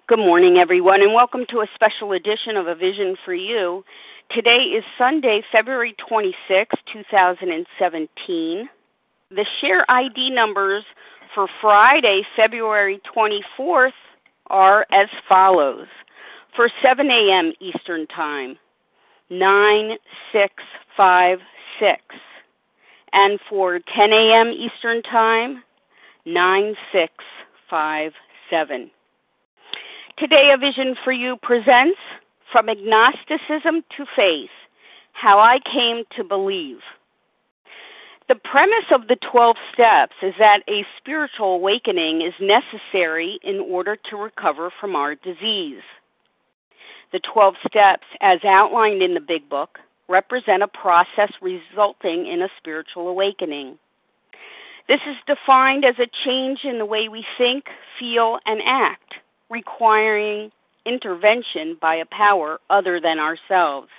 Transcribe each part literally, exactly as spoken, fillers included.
Good morning, everyone, and welcome to a special edition of A Vision for You. Today is Sunday, February twenty-sixth, twenty seventeen. The share I D numbers for Friday, February twenty-fourth are as follows. For seven a.m. Eastern Time, nine six five six. And for ten a.m. Eastern Time, nine six five seven. Today, A Vision for You presents From Agnosticism to Faith, How I Came to Believe. The premise of the twelve steps is that a spiritual awakening is necessary in order to recover from our disease. The twelve steps, as outlined in the Big Book, represent a process resulting in a spiritual awakening. This is defined as a change in the way we think, feel, and act, requiring intervention by a power other than ourselves.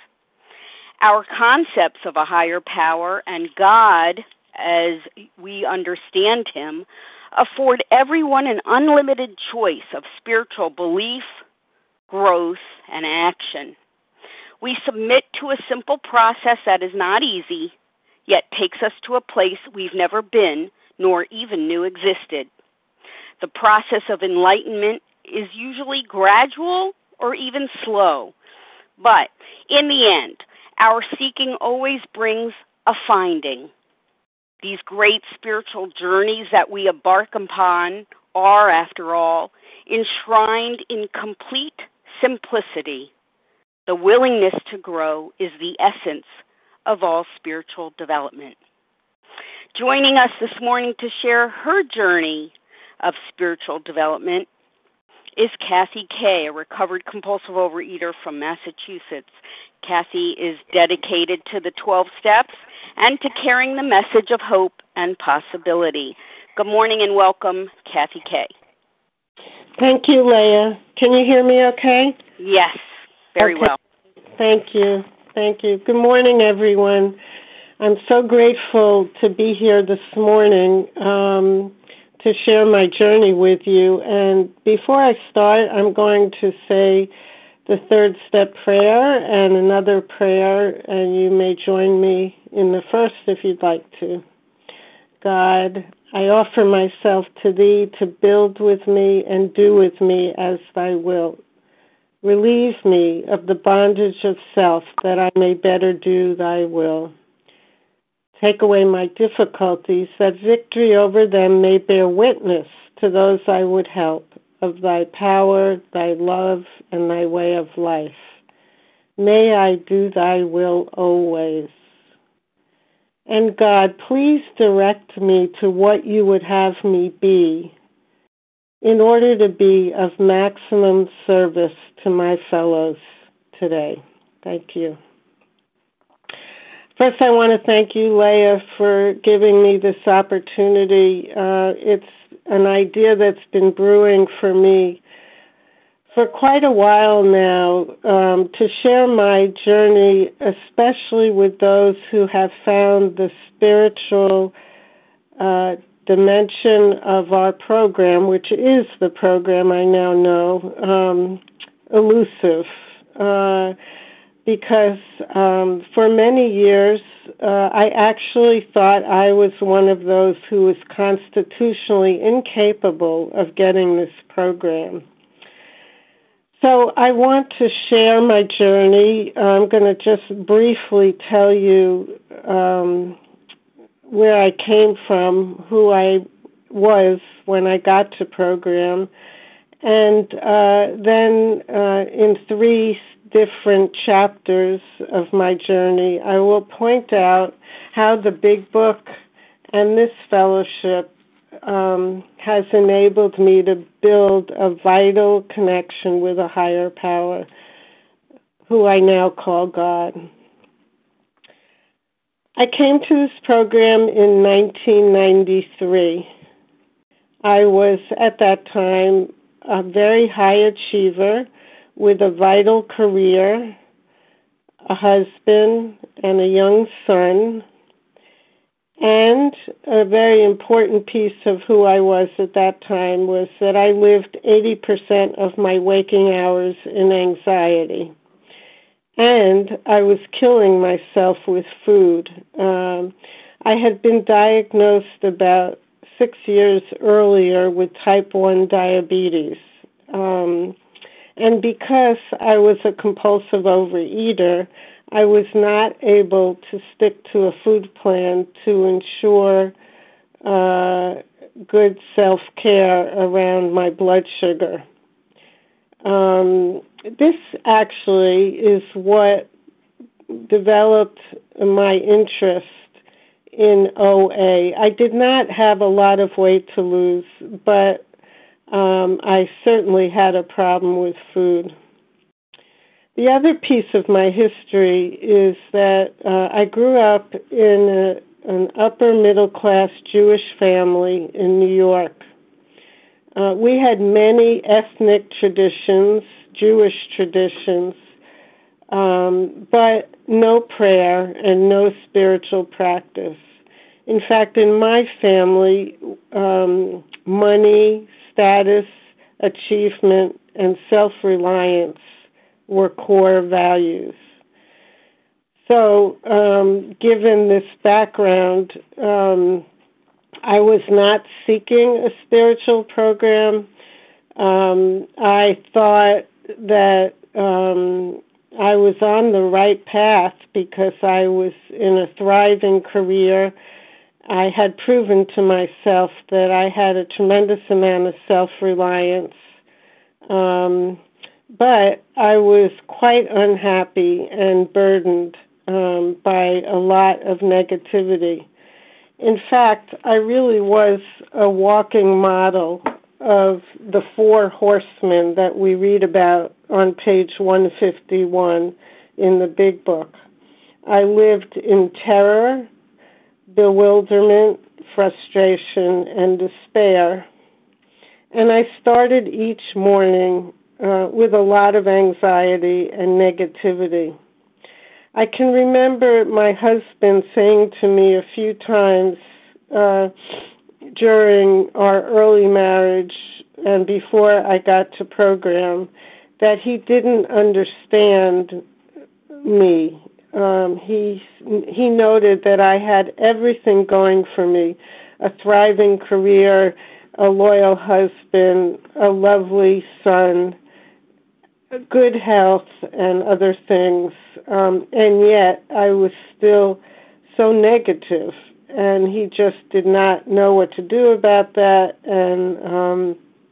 Our concepts of a higher power and God, as we understand Him, afford everyone an unlimited choice of spiritual belief, growth, and action. We submit to a simple process that is not easy, yet takes us to a place we've never been nor even knew existed. The process of enlightenment is usually gradual or even slow. But in the end, our seeking always brings a finding. These great spiritual journeys that we embark upon are, after all, enshrined in complete simplicity. The willingness to grow is the essence of all spiritual development. Joining us this morning to share her journey of spiritual development is Kathy Kay, a recovered compulsive overeater from Massachusetts. Kathy is dedicated to the twelve steps and to carrying the message of hope and possibility. Good morning and welcome, Kathy Kay. Thank you, Leah. Can you hear me okay? Yes, very okay. well. Thank you. Thank you. Good morning, everyone. I'm so grateful to be here this morning um, to share my journey with you. And before I start, I'm going to say the third step prayer and another prayer, and you may join me in the first if you'd like to. God, I offer myself to Thee to build with me and do with me as Thy will. Relieve me of the bondage of self that I may better do Thy will. Take away my difficulties, that victory over them may bear witness to those I would help of Thy power, Thy love, and Thy way of life. May I do Thy will always. And God, please direct me to what You would have me be in order to be of maximum service to my fellows today. Thank you. First, I want to thank you, Leah, for giving me this opportunity. Uh, it's an idea that's been brewing for me for quite a while now, um, to share my journey, especially with those who have found the spiritual uh, dimension of our program, which is the program I now know, um, elusive. Uh, Because um, for many years, uh, I actually thought I was one of those who was constitutionally incapable of getting this program. So I want to share my journey. I'm going to just briefly tell you um, where I came from, who I was when I got to program, and uh, then uh, in three different chapters of my journey, I will point out how the Big Book and this fellowship um, has enabled me to build a vital connection with a higher power, who I now call God. I came to this program in nineteen ninety-three. I was, at that time, a very high achiever with a vital career, a husband, and a young son. And a very important piece of who I was at that time was that I lived eighty percent of my waking hours in anxiety. And I was killing myself with food. Um, I had been diagnosed about six years earlier with type one diabetes. Um, and because I was a compulsive overeater, I was not able to stick to a food plan to ensure uh, good self-care around my blood sugar. Um, this actually is what developed my interest in O A. I did not have a lot of weight to lose, but um, I certainly had a problem with food. The other piece of my history is that uh, I grew up in a, an upper middle class Jewish family in New York. Uh, we had many ethnic traditions, Jewish traditions, um, but no prayer and no spiritual practice. In fact, in my family, um, money, status, achievement, and self-reliance were core values. So, um, given this background, um, I was not seeking a spiritual program. Um, I thought that um, I was on the right path because I was in a thriving career. I had proven to myself that I had a tremendous amount of self-reliance. Um, But I was quite unhappy and burdened um, by a lot of negativity. In fact, I really was a walking model of the four horsemen that we read about on page one fifty-one in the Big Book. I lived in terror, bewilderment, frustration, and despair. And I started each morning Uh, with a lot of anxiety and negativity. I can remember my husband saying to me a few times uh, during our early marriage and before I got to program that he didn't understand me. Um, he he noted that I had everything going for me, a thriving career, a loyal husband, a lovely son, good health and other things, um, and yet I was still so negative, and he just did not know what to do about that, and um,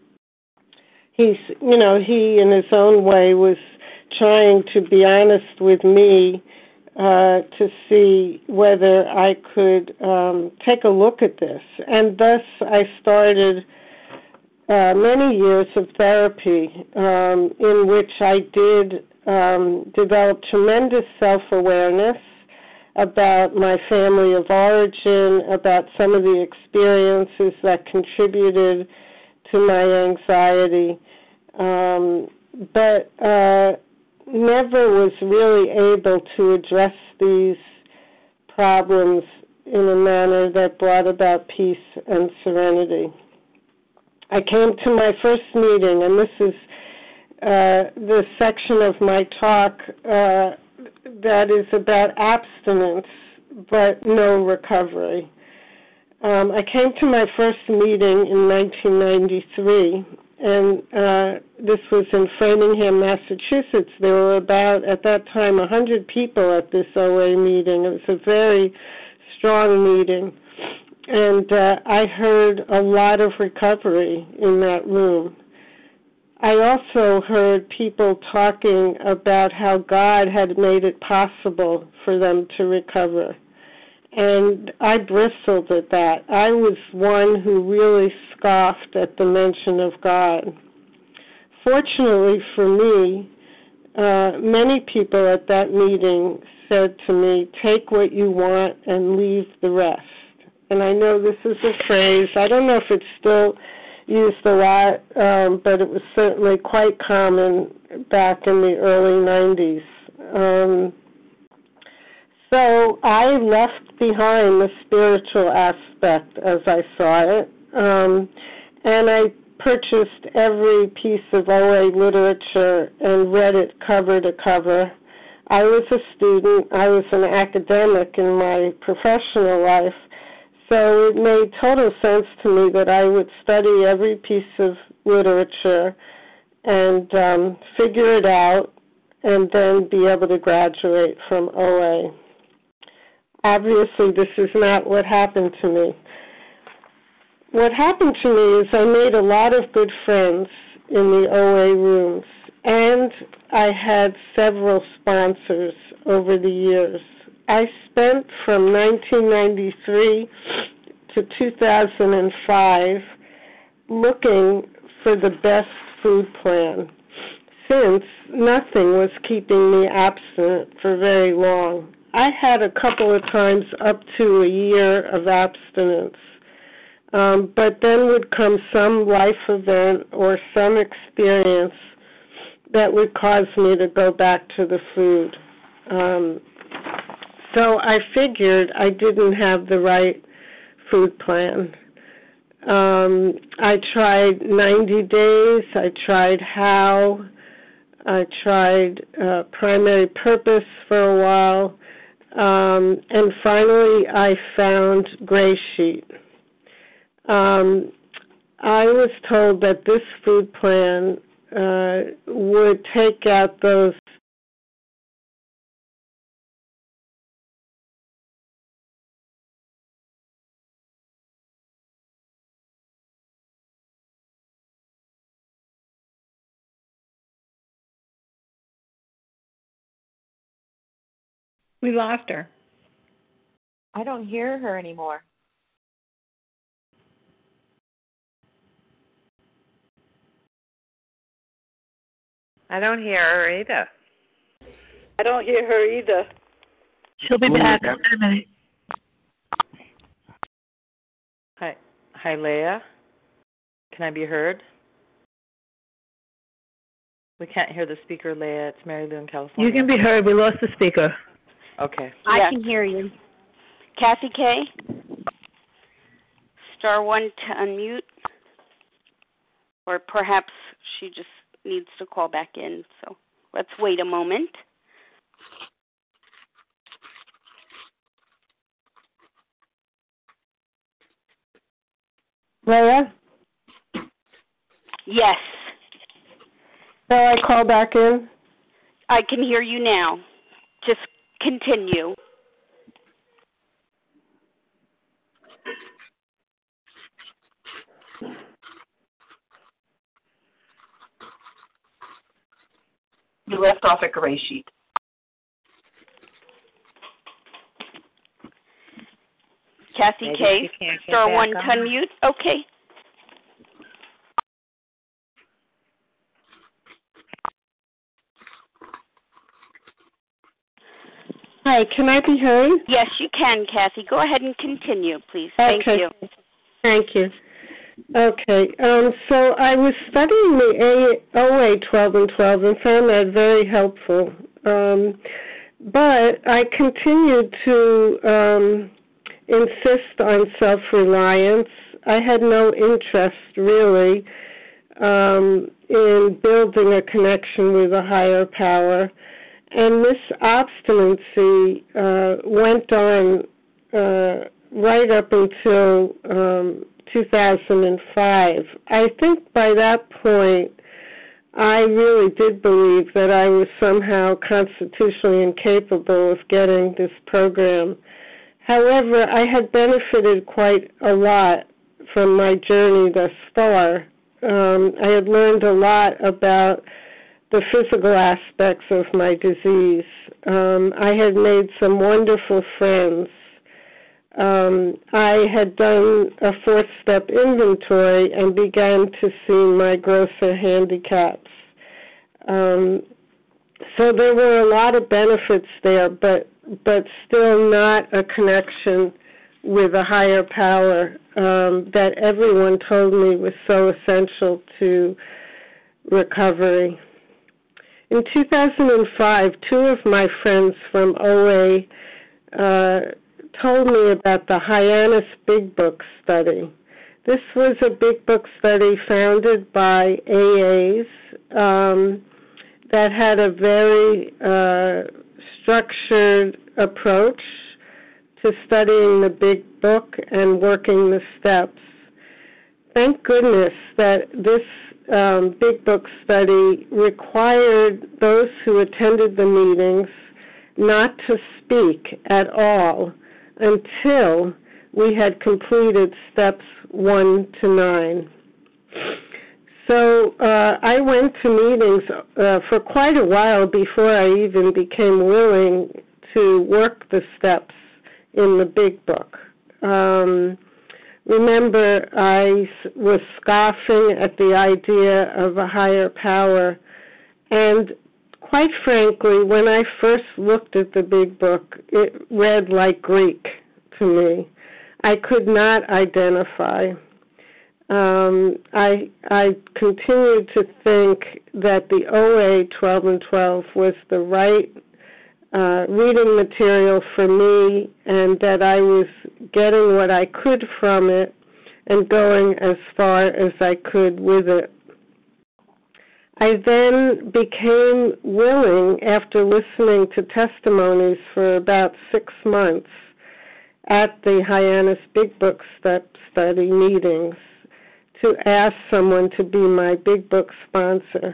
he's, you know, he in his own way was trying to be honest with me uh, to see whether I could um, take a look at this, and thus I started Uh, many years of therapy um, in which I did um, develop tremendous self-awareness about my family of origin, about some of the experiences that contributed to my anxiety, um, but uh, never was really able to address these problems in a manner that brought about peace and serenity. I came to my first meeting, and this is uh, the section of my talk uh, that is about abstinence, but no recovery. Um, I came to my first meeting in nineteen ninety-three, and uh, this was in Framingham, Massachusetts. There were about, at that time, one hundred people at this O A meeting. It was a very strong meeting. And uh, I heard a lot of recovery in that room. I also heard people talking about how God had made it possible for them to recover. And I bristled at that. I was one who really scoffed at the mention of God. Fortunately for me, uh, many people at that meeting said to me, "Take what you want and leave the rest." And I know this is a phrase, I don't know if it's still used a lot, um, but it was certainly quite common back in the early nineties. Um, So I left behind the spiritual aspect as I saw it, um, and I purchased every piece of O A literature and read it cover to cover. I was a student. I was an academic in my professional life, so it made total sense to me that I would study every piece of literature and um, figure it out and then be able to graduate from O A. Obviously, this is not what happened to me. What happened to me is I made a lot of good friends in the O A rooms, and I had several sponsors over the years. I spent from nineteen ninety-three to two thousand five looking for the best food plan, since nothing was keeping me abstinent for very long. I had a couple of times up to a year of abstinence, um, but then would come some life event or some experience that would cause me to go back to the food. Um, so I figured I didn't have the right food plan. Um, I tried ninety days, I tried How, I tried uh, Primary Purpose for a while, um, and finally I found Gray Sheet. Um, I was told that this food plan uh, would take out those We lost her. I don't hear her anymore. I don't hear her either. I don't hear her either. She'll be back in a minute. Hi, hi, Leah. Can I be heard? We can't hear the speaker, Leah. It's Mary Lou in California. You can be heard. We lost the speaker. Okay. I Yeah. can hear you. Kathy K, star one to unmute, or perhaps she just needs to call back in. So let's wait a moment. Leah? Yes, So I call back in? I can hear you now. Just continue. You left off at Gray Sheet. Kathy Maybe K, she can't get star back one to on. unmute. Okay. Hi, can I be heard? Yes, you can, Kathy. Go ahead and continue, please. Thank Okay. you. Thank you. Okay, um, so I was studying the O A twelve and twelve and found that very helpful. Um, but I continued to um, insist on self-reliance. I had no interest, really, um, in building a connection with a higher power. And this obstinacy uh, went on uh, right up until um, two thousand five. I think by that point, I really did believe that I was somehow constitutionally incapable of getting this program. However, I had benefited quite a lot from my journey thus far. Um, I had learned a lot about the physical aspects of my disease. Um, I had made some wonderful friends. Um, I had done a fourth-step inventory and began to see my grosser handicaps. Um, so there were a lot of benefits there, but but still not a connection with a higher power um, that everyone told me was so essential to recovery. In two thousand five, two of my friends from O A uh, told me about the Hyannis Big Book Study. This was a big book study founded by A As um, that had a very uh, structured approach to studying the big book and working the steps. Thank goodness that this um, big book study required those who attended the meetings not to speak at all until we had completed steps one to nine. So uh, I went to meetings uh, for quite a while before I even became willing to work the steps in the big book. Um, remember, I was scoffing at the idea of a higher power, and quite frankly, when I first looked at the big book, it read like Greek to me. I could not identify. Um, I I continued to think that the O A twelve and twelve was the right uh, reading material for me, and that I was getting what I could from it and going as far as I could with it. I then became willing, after listening to testimonies for about six months at the Hyannis Big Book Study meetings, to ask someone to be my big book sponsor.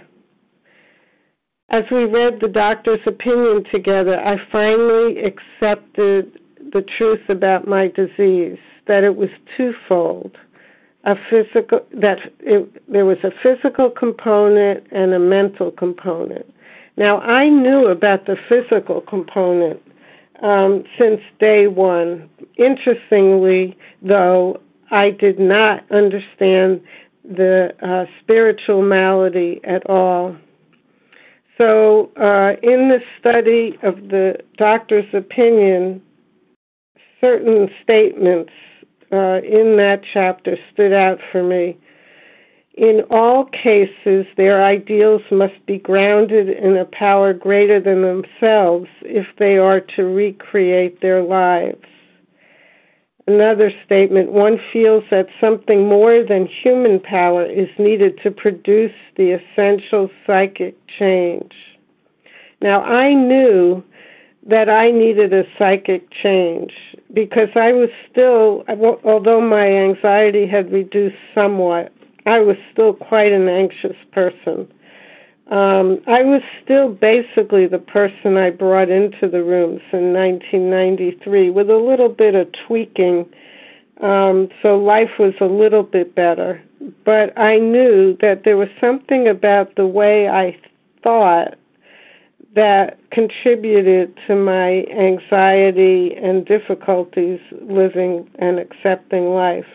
As we read the doctor's opinion together, I finally accepted the truth about my disease, that it was twofold. A physical, that it, there was a physical component and a mental component. Now, I knew about the physical component um, since day one. Interestingly, though, I did not understand the uh, spiritual malady at all. So uh, in the study of the doctor's opinion, certain statements uh, in that chapter stood out for me. In all cases, their ideals must be grounded in a power greater than themselves if they are to recreate their lives. Another statement, one feels that something more than human power is needed to produce the essential psychic change. Now, I knew that I needed a psychic change because I was still, although my anxiety had reduced somewhat, I was still quite an anxious person. Um, I was still basically the person I brought into the rooms in nineteen ninety-three with a little bit of tweaking, um, so life was a little bit better. But I knew that there was something about the way I thought that contributed to my anxiety and difficulties living and accepting life.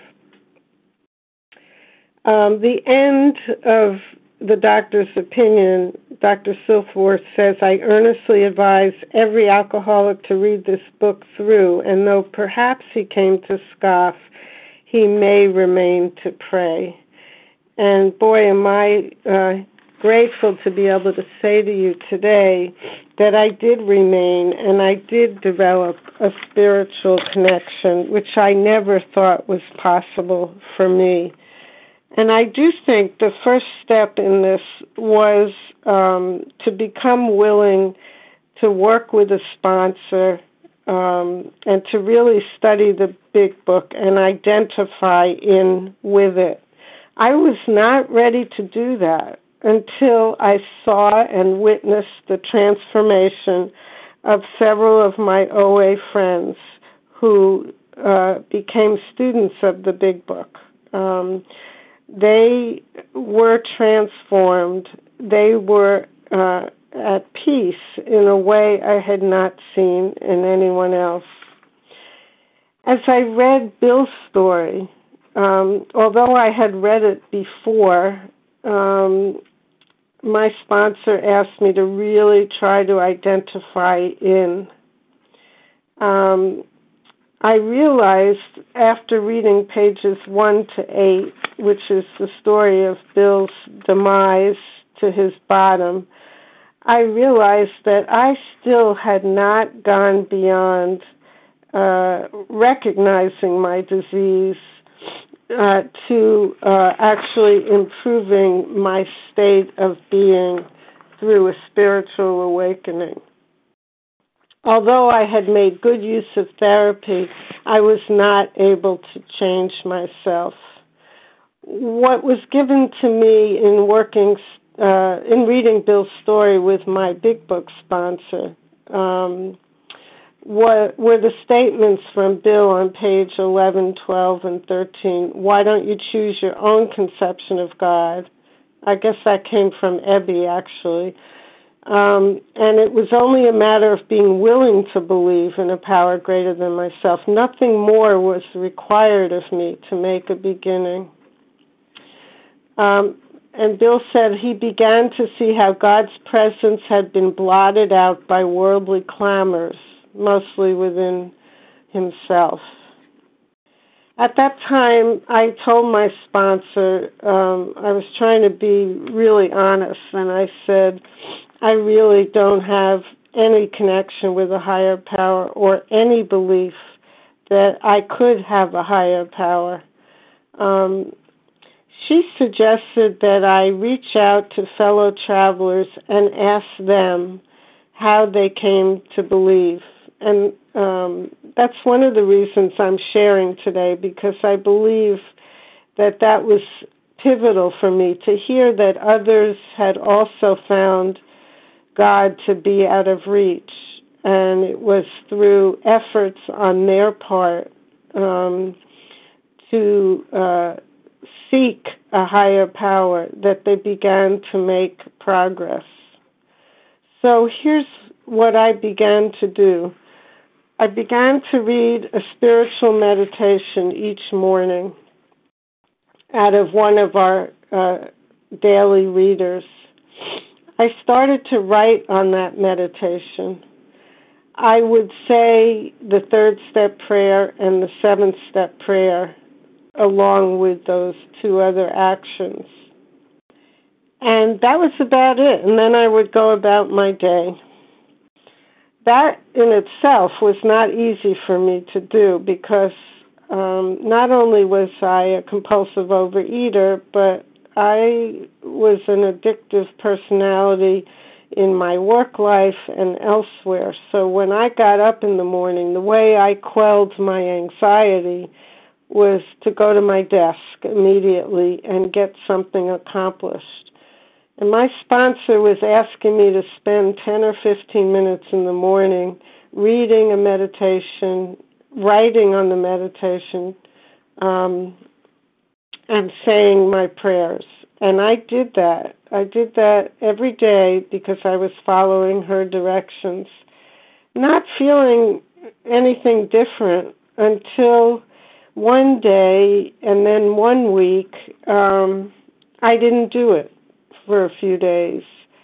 Um, the end of the doctor's opinion, Doctor Silkworth says, I earnestly advise every alcoholic to read this book through, and though perhaps he came to scoff, he may remain to pray. And boy, am I uh, grateful to be able to say to you today that I did remain and I did develop a spiritual connection, which I never thought was possible for me. And I do think the first step in this was um, to become willing to work with a sponsor um, and to really study the big book and identify in with it. I was not ready to do that until I saw and witnessed the transformation of several of my O A friends who uh, became students of the big book. Um, They were transformed. They were uh, at peace in a way I had not seen in anyone else. As I read Bill's story, um, although I had read it before, um, my sponsor asked me to really try to identify in. Um, I realized after reading pages one to eight, which is the story of Bill's demise to his bottom, I realized that I still had not gone beyond uh, recognizing my disease uh, to uh, actually improving my state of being through a spiritual awakening. Although I had made good use of therapy, I was not able to change myself. What was given to me in working, uh, in reading Bill's story with my Big Book sponsor, um, were, were the statements from Bill on page eleven, twelve, and thirteen. Why don't you choose your own conception of God? I guess that came from Ebby, actually. Um, and it was only a matter of being willing to believe in a power greater than myself. Nothing more was required of me to make a beginning. Um, and Bill said he began to see how God's presence had been blotted out by worldly clamors, mostly within himself. At that time, I told my sponsor, um, I was trying to be really honest, and I said, I really don't have any connection with a higher power or any belief that I could have a higher power. Um, she suggested that I reach out to fellow travelers and ask them how they came to believe. And um, that's one of the reasons I'm sharing today, because I believe that that was pivotal for me to hear that others had also found God to be out of reach. And it was through efforts on their part um, to uh, seek a higher power that they began to make progress. So here's what I began to do. I began to read a spiritual meditation each morning out of one of our uh, daily readers. I started to write on that meditation. I would say the third step prayer and the seventh step prayer along with those two other actions. And that was about it. And then I would go about my day. That in itself was not easy for me to do because um, not only was I a compulsive overeater, but I was an addictive personality in my work life and elsewhere. So when I got up in the morning, the way I quelled my anxiety was to go to my desk immediately and get something accomplished. And my sponsor was asking me to spend ten or fifteen minutes in the morning reading a meditation, writing on the meditation, um, and saying my prayers. And I did that. I did that every day because I was following her directions, not feeling anything different until one day and then one week um, I didn't do it for a few days.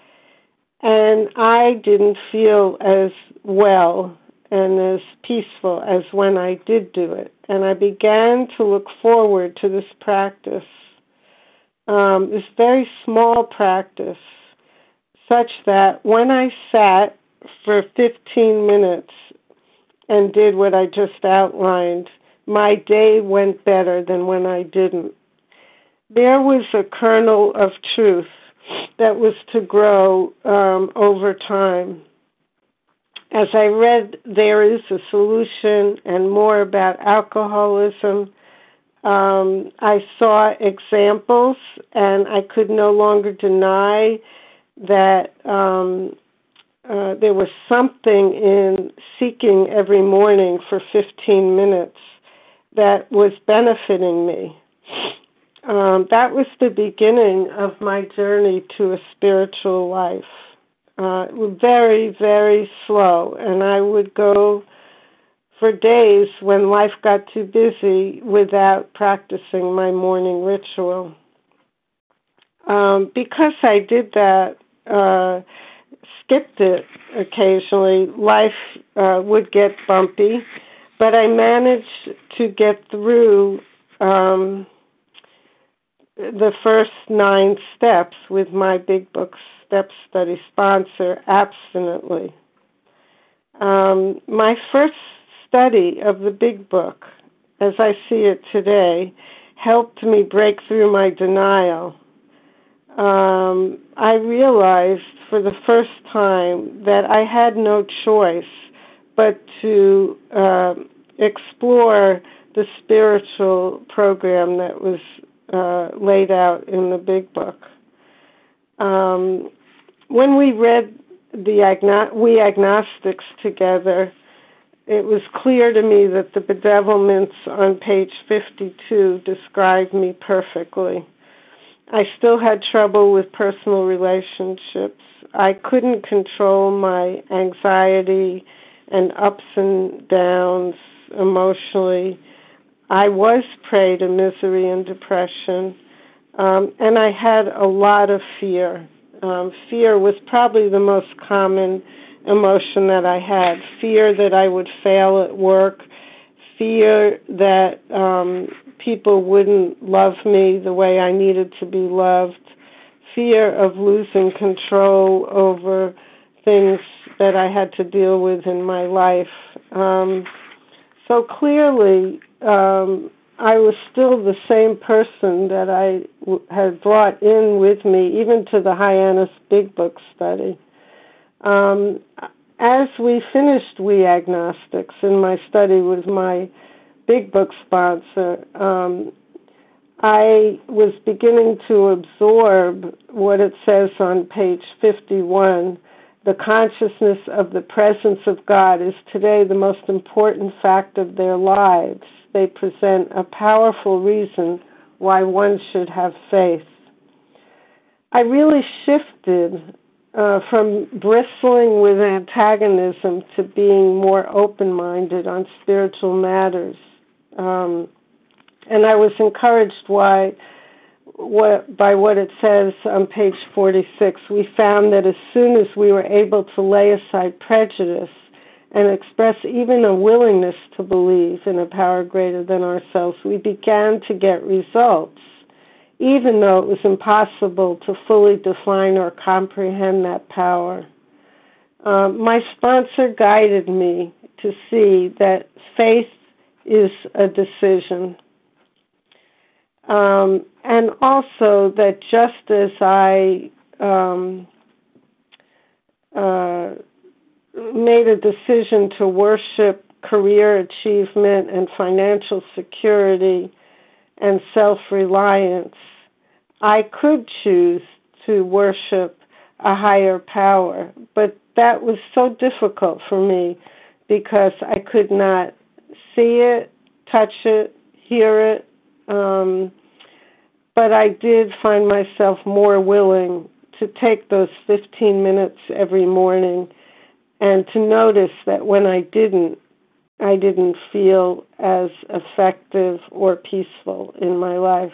And I didn't feel as well and as peaceful as when I did do it. And I began to look forward to this practice, um, this very small practice, such that when I sat for fifteen minutes and did what I just outlined, my day went better than when I didn't. There was a kernel of truth that was to grow um, over time. As I read There Is a Solution and more about alcoholism, um, I saw examples, and I could no longer deny that um, uh, there was something in seeking every morning for fifteen minutes that was benefiting me. Um, that was the beginning of my journey to a spiritual life. Uh, very, very slow, and I would go for days when life got too busy without practicing my morning ritual. Um, because I did that, uh, skipped it occasionally, life uh, would get bumpy, but I managed to get through um, the first nine steps with my Big Book Step Study sponsor abstinently. Um, my first study of the Big Book, as I see it today, helped me break through my denial. Um, I realized for the first time that I had no choice but to uh, explore the spiritual program that was uh, laid out in the Big Book. Um, when we read the agno- We Agnostics together, it was clear to me that the bedevilments on page fifty-two described me perfectly. I still had trouble with personal relationships. I couldn't control my anxiety and ups and downs emotionally. I was prey to misery and depression, um, and I had a lot of fear. Um, fear was probably the most common emotion that I had. Fear that I would fail at work, fear that um, people wouldn't love me the way I needed to be loved, fear of losing control over things that I had to deal with in my life. Um, so clearly, um, I was still the same person that I w- had brought in with me, even to the Hyannis Big Book study. Um, as we finished We Agnostics, and my study with my Big Book sponsor, um, I was beginning to absorb what it says on page fifty-one. The consciousness of the presence of God is today the most important fact of their lives. They present a powerful reason why one should have faith. I really shifted uh, from bristling with antagonism to being more open-minded on spiritual matters. Um, and I was encouraged why, what, by what it says on page forty-six. We found that as soon as we were able to lay aside prejudice and express even a willingness to believe in a power greater than ourselves, we began to get results, even though it was impossible to fully define or comprehend that power. Um, my sponsor guided me to see that faith is a decision. Um, and also that just as I um, uh, made a decision to worship career achievement and financial security and self-reliance, I could choose to worship a higher power. But that was so difficult for me because I could not see it, touch it, hear it. Um, but I did find myself more willing to take those fifteen minutes every morning and to notice that when I didn't, I didn't feel as effective or peaceful in my life.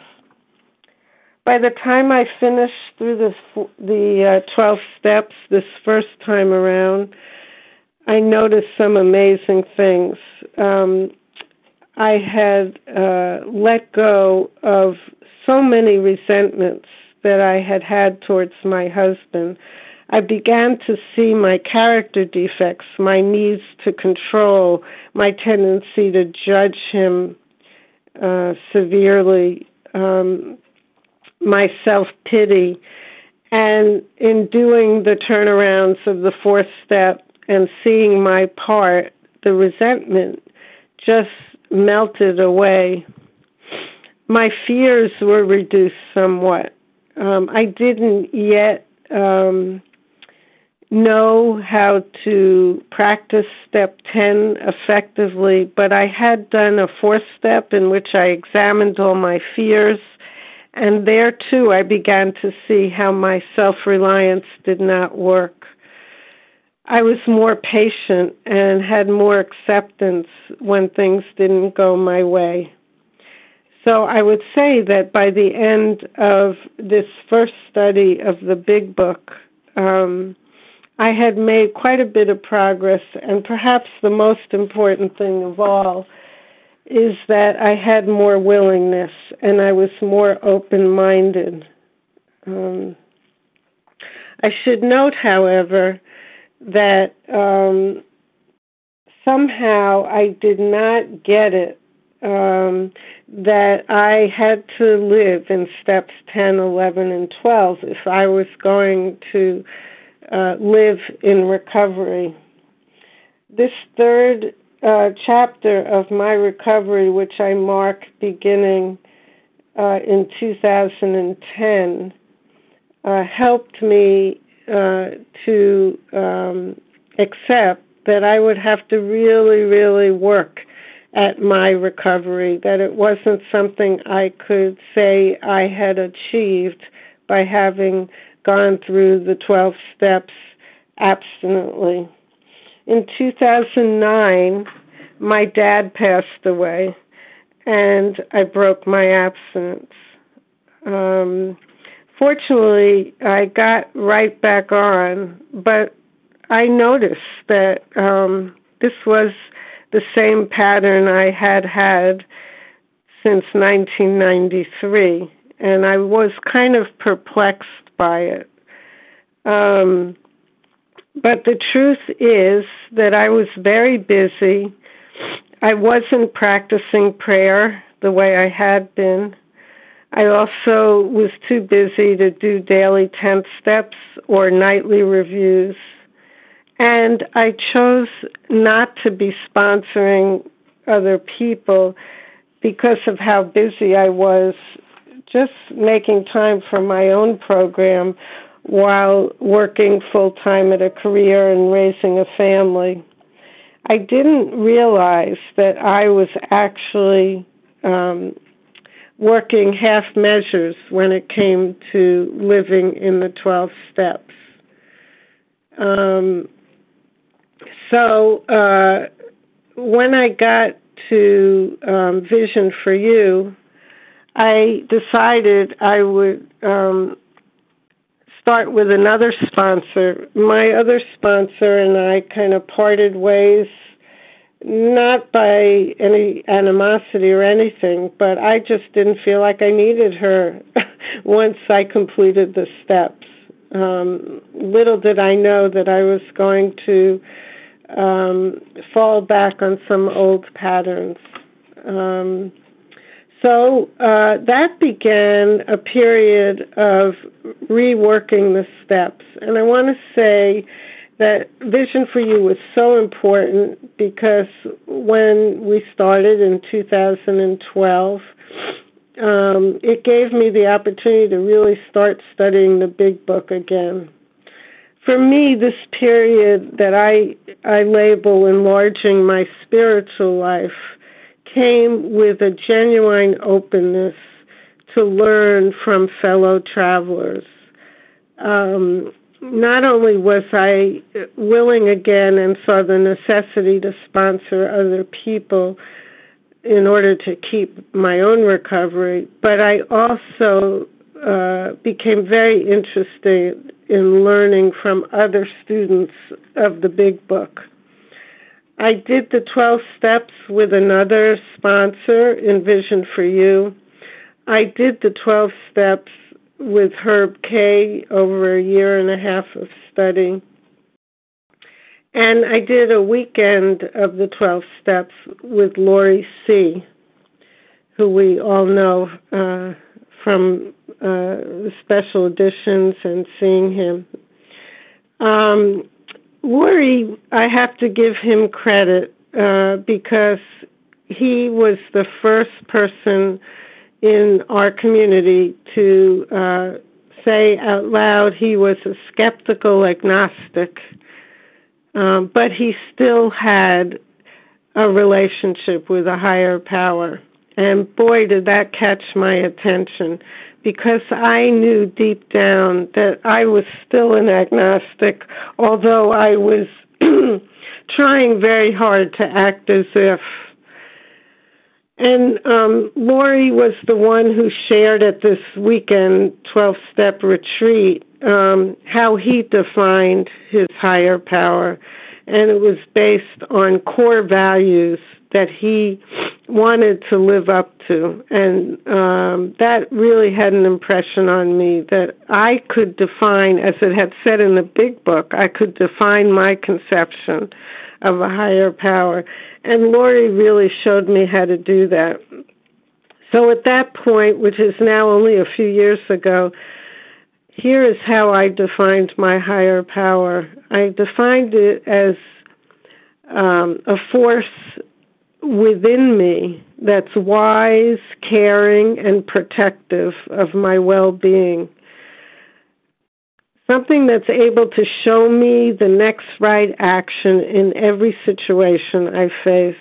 By the time I finished through the, the uh, twelve steps this first time around, I noticed some amazing things. Um, I had uh, let go of so many resentments that I had had towards my husband. I began to see my character defects, my needs to control, my tendency to judge him uh, severely, um, my self-pity. And in doing the turnarounds of the fourth step and seeing my part, the resentment just melted away. My fears were reduced somewhat. Um, I didn't yet um, know how to practice step ten effectively, but I had done a fourth step in which I examined all my fears, and there too I began to see how my self-reliance did not work. I was more patient and had more acceptance when things didn't go my way. So I would say that by the end of this first study of the Big Book, um, I had made quite a bit of progress, and perhaps the most important thing of all is that I had more willingness and I was more open-minded. Um, I should note, however, that um, somehow I did not get it, um, that I had to live in steps ten, eleven, and twelve if I was going to uh, live in recovery. This third uh, chapter of my recovery, which I mark beginning uh, in two thousand ten, uh, helped me uh, to um, accept that I would have to really, really work at my recovery, that it wasn't something I could say I had achieved by having gone through the twelve steps abstinently. In two thousand nine, my dad passed away, and I broke my abstinence. Um, fortunately, I got right back on, but I noticed that um, this was the same pattern I had had since nineteen ninety-three, and I was kind of perplexed by it. Um, but the truth is that I was very busy. I wasn't practicing prayer the way I had been. I also was too busy to do daily tenth steps or nightly reviews. And I chose not to be sponsoring other people because of how busy I was just making time for my own program while working full-time at a career and raising a family. I didn't realize that I was actually um, working half measures when it came to living in the twelve steps. Um, so uh, when I got to um, Vision for You, I decided I would um, start with another sponsor. My other sponsor and I kind of parted ways, not by any animosity or anything, but I just didn't feel like I needed her once I completed the steps. Um, little did I know that I was going to um, fall back on some old patterns. Um, so uh, that began a period of reworking the steps. And I want to say that Vision for You was so important because when we started in two thousand twelve, um, it gave me the opportunity to really start studying the Big Book again. For me, this period that I, I label enlarging my spiritual life came with a genuine openness to learn from fellow travelers. Um, not only was I willing again and saw the necessity to sponsor other people in order to keep my own recovery, but I also uh, became very interested in learning from other students of the Big Book. I did the twelve steps with another sponsor in Vision for You. I did the twelve steps with Herb K. over a year and a half of study. And I did a weekend of the twelve steps with Laurie C., who we all know uh, from uh, the special editions and seeing him. Um, Laurie, I have to give him credit uh, because he was the first person in our community to uh, say out loud he was a skeptical agnostic, um, but he still had a relationship with a higher power. And boy, did that catch my attention, because I knew deep down that I was still an agnostic, although I was trying very hard to act as if. And um, Laurie was the one who shared at this weekend twelve-step retreat um, how he defined his higher power. And it was based on core values that he wanted to live up to. And um, that really had an impression on me that I could define, as it had said in the big book, I could define my conception of a higher power. And Laurie really showed me how to do that. So at that point, which is now only a few years ago, here is how I defined my higher power. I defined it as um, a force within me that's wise, caring, and protective of my well-being. Something that's able to show me the next right action in every situation I face.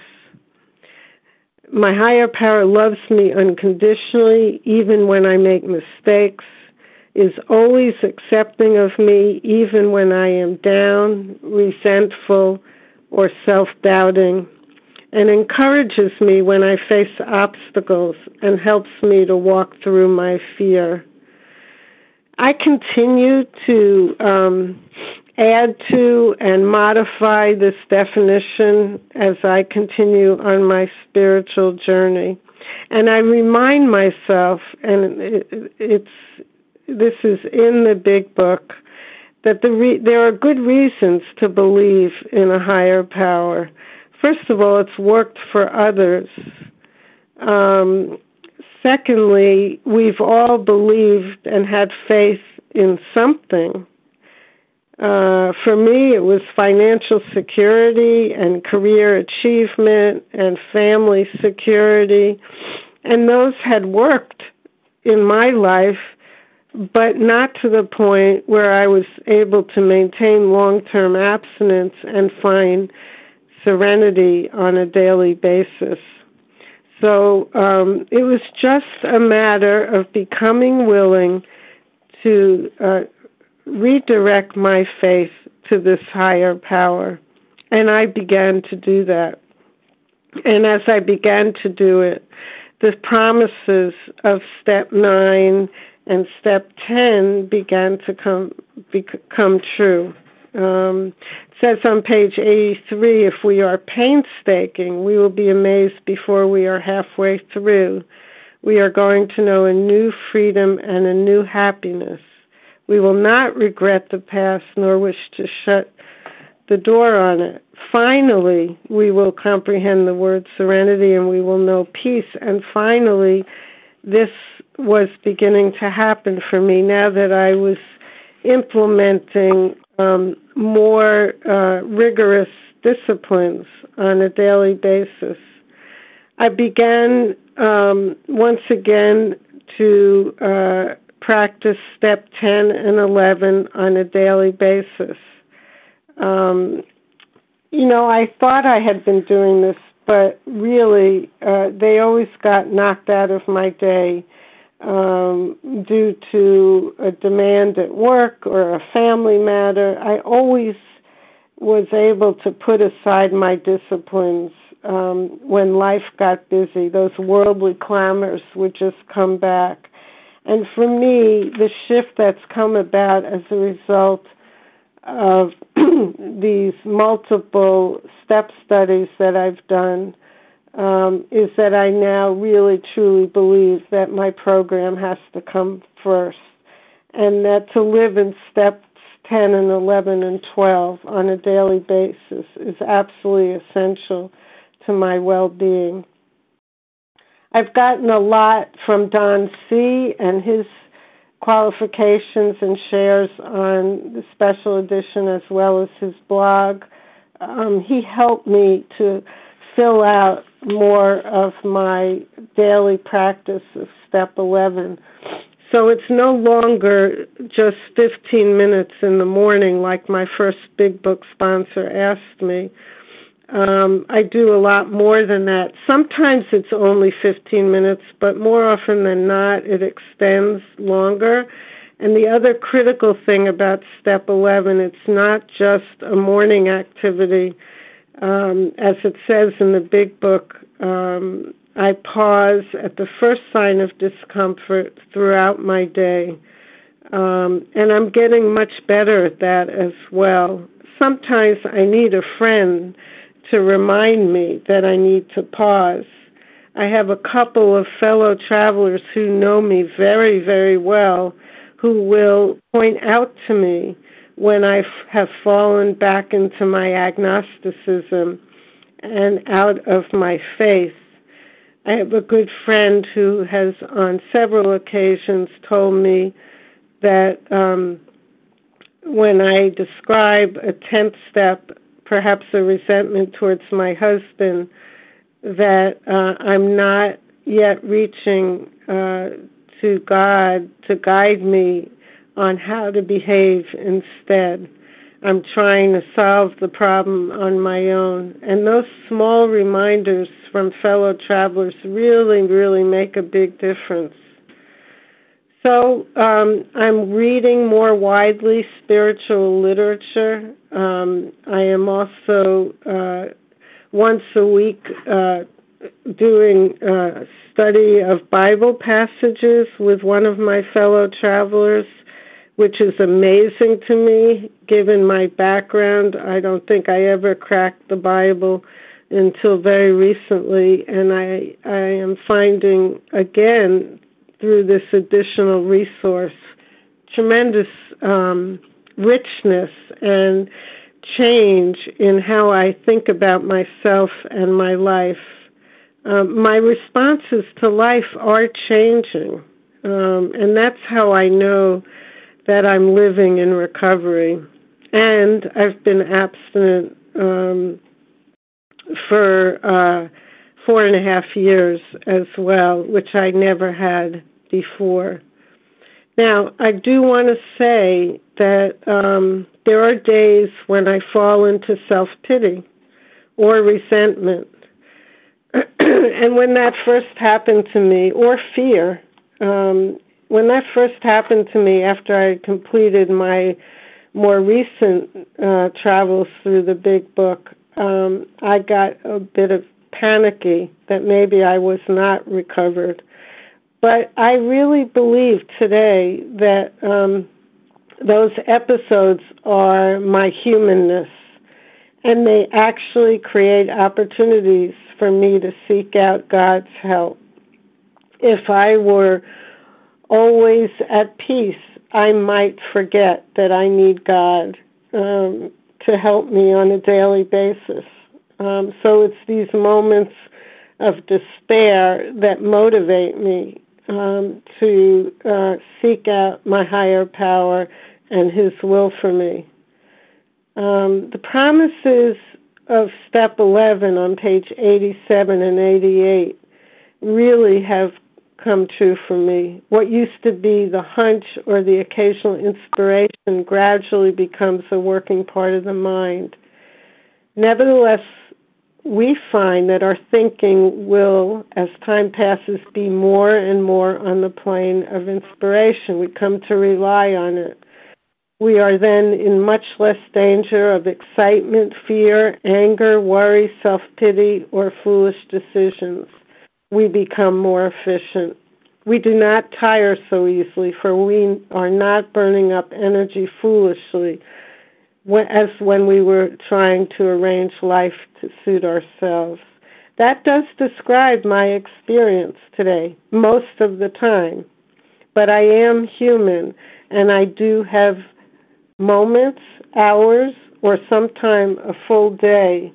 My higher power loves me unconditionally, even when I make mistakes, is always accepting of me, even when I am down, resentful, or self-doubting, and encourages me when I face obstacles and helps me to walk through my fear. I continue to um, add to and modify this definition as I continue on my spiritual journey. And I remind myself, and it, it's this is in the big book, that the re- there are good reasons to believe in a higher power. First of all, it's worked for others. Um, secondly, we've all believed and had faith in something. Uh, for me, it was financial security and career achievement and family security, and those had worked in my life, but not to the point where I was able to maintain long-term abstinence and find serenity on a daily basis. So um, it was just a matter of becoming willing to uh, redirect my faith to this higher power. And I began to do that. And as I began to do it, the promises of step nine and step ten began to come become true. Um, it says on page eighty-three, if we are painstaking, we will be amazed before we are halfway through. We are going to know a new freedom and a new happiness. We will not regret the past nor wish to shut the door on it. Finally, we will comprehend the word serenity and we will know peace. And finally, this was beginning to happen for me now that I was implementing um, more uh, rigorous disciplines on a daily basis. I began um, once again to uh, practice step ten and eleven on a daily basis. Um, you know, I thought I had been doing this, but really uh, they always got knocked out of my day um, due to a demand at work or a family matter. I always was able to put aside my disciplines um, when life got busy. Those worldly clamors would just come back. And for me, the shift that's come about as a result of these multiple step studies that I've done um, is that I now really truly believe that my program has to come first, and that to live in steps ten and eleven and twelve on a daily basis is absolutely essential to my well-being. I've gotten a lot from Don C. and his qualifications and shares on the special edition as well as his blog. Um, he helped me to fill out more of my daily practice of step eleven. So it's no longer just fifteen minutes in the morning like my first big book sponsor asked me. Um, I do a lot more than that. Sometimes it's only fifteen minutes, but more often than not, it extends longer. And the other critical thing about step eleven, it's not just a morning activity. Um, as it says in the big book, um, I pause at the first sign of discomfort throughout my day. Um, and I'm getting much better at that as well. Sometimes I need a friend to remind me that I need to pause. I have a couple of fellow travelers who know me very, very well who will point out to me when I have fallen back into my agnosticism and out of my faith. I have a good friend who has on several occasions told me that um, when I describe a tenth step, perhaps a resentment towards my husband, that uh, I'm not yet reaching uh, to God to guide me on how to behave instead. I'm trying to solve the problem on my own. And those small reminders from fellow travelers really, really make a big difference. So um, I'm reading more widely spiritual literature. Um, I am also uh, once a week uh, doing a study of Bible passages with one of my fellow travelers, which is amazing to me, given my background. I don't think I ever cracked the Bible until very recently, and I, I am finding, again, through this additional resource, tremendous um, richness and change in how I think about myself and my life. Um, my responses to life are changing, um, and that's how I know that I'm living in recovery. And I've been abstinent um, for uh, four and a half years as well, which I never had before. Now, I do want to say that um, there are days when I fall into self-pity or resentment. And when that first happened to me, or fear, um, when that first happened to me after I completed my more recent uh, travels through the Big Book, um, I got a bit of panicky that maybe I was not recovered. But I really believe today that um, those episodes are my humanness, and they actually create opportunities for me to seek out God's help. If I were always at peace, I might forget that I need God um, to help me on a daily basis. Um, so it's these moments of despair that motivate me um, to uh, seek out my higher power and His will for me. Um, the promises of step eleven on page eighty-seven and eighty-eight really have come true for me. What used to be the hunch or the occasional inspiration gradually becomes a working part of the mind. Nevertheless, we find that our thinking will, as time passes, be more and more on the plane of inspiration. We come to rely on it. We are then in much less danger of excitement, fear, anger, worry, self-pity, or foolish decisions. We become more efficient. We do not tire so easily, for we are not burning up energy foolishly, as when we were trying to arrange life to suit ourselves. That does describe my experience today, most of the time. But I am human, and I do have moments, hours, or sometime a full day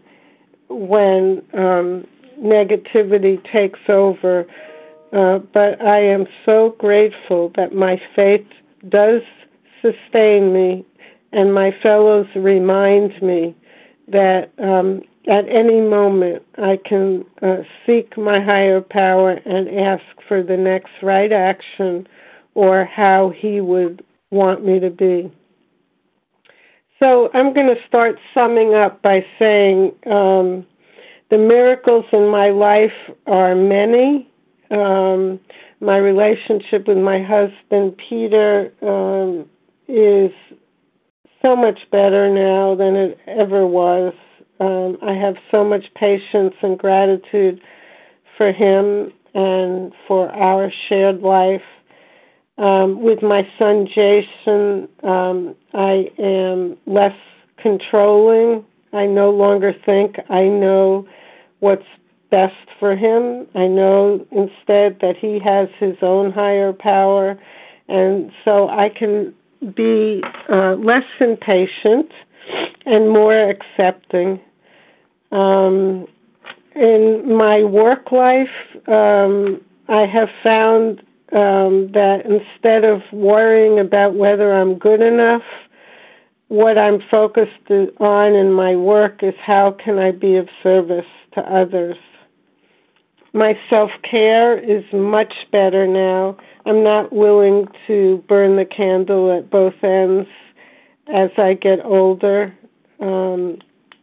when um, negativity takes over. Uh, but I am so grateful that my faith does sustain me, and my fellows remind me that um, at any moment I can uh, seek my higher power and ask for the next right action or how He would want me to be. So I'm going to start summing up by saying um, the miracles in my life are many. Um, my relationship with my husband, Peter, um, is so much better now than it ever was. Um, I have so much patience and gratitude for him and for our shared life. Um, with my son Jason, um, I am less controlling. I no longer think I know what's best for him. I know instead that he has his own higher power, and so I can be uh, less impatient and more accepting. Um, in my work life, um, I have found um, that instead of worrying about whether I'm good enough, what I'm focused on in my work is how can I be of service to others. My self-care is much better now. I'm not willing to burn the candle at both ends as I get older. Um,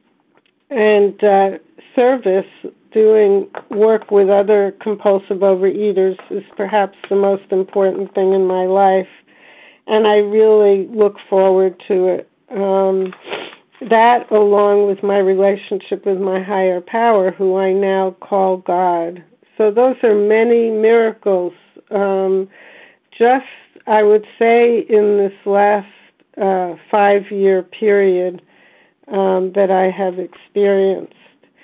and uh, service, doing work with other compulsive overeaters is perhaps the most important thing in my life. And I really look forward to it. Um, that, along with my relationship with my higher power, who I now call God. So those are many miracles. Um, just, I would say, in this last uh, five-year period um, that I have experienced.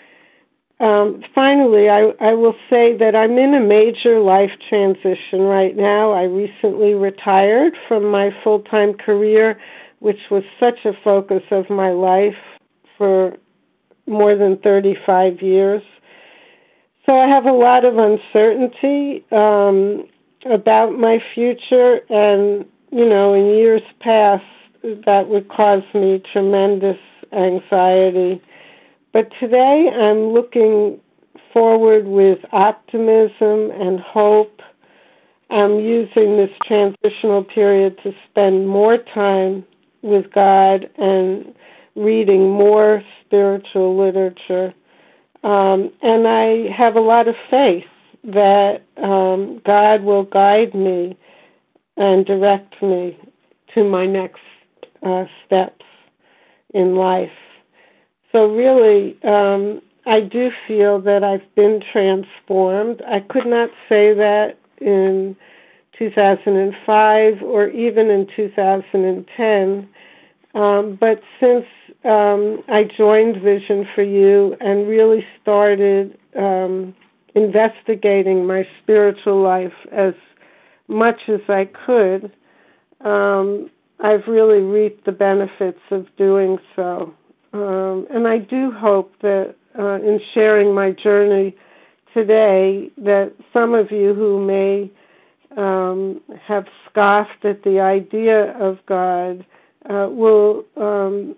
Um, finally, I, I will say that I'm in a major life transition right now. I recently retired from my full-time career, which was such a focus of my life for more than thirty-five years. So I have a lot of uncertainty um, about my future, and, you know, in years past, that would cause me tremendous anxiety. But today I'm looking forward with optimism and hope. I'm using this transitional period to spend more time with God and reading more spiritual literature. Um, and I have a lot of faith that um, God will guide me and direct me to my next uh, steps in life. So really, um, I do feel that I've been transformed. I could not say that in two thousand five or even in two thousand ten, um, but since um, I joined Vision for You and really started um, investigating my spiritual life as much as I could, um, I've really reaped the benefits of doing so. Um, and I do hope that uh, in sharing my journey today, that some of you who may um, have scoffed at the idea of God uh, will um,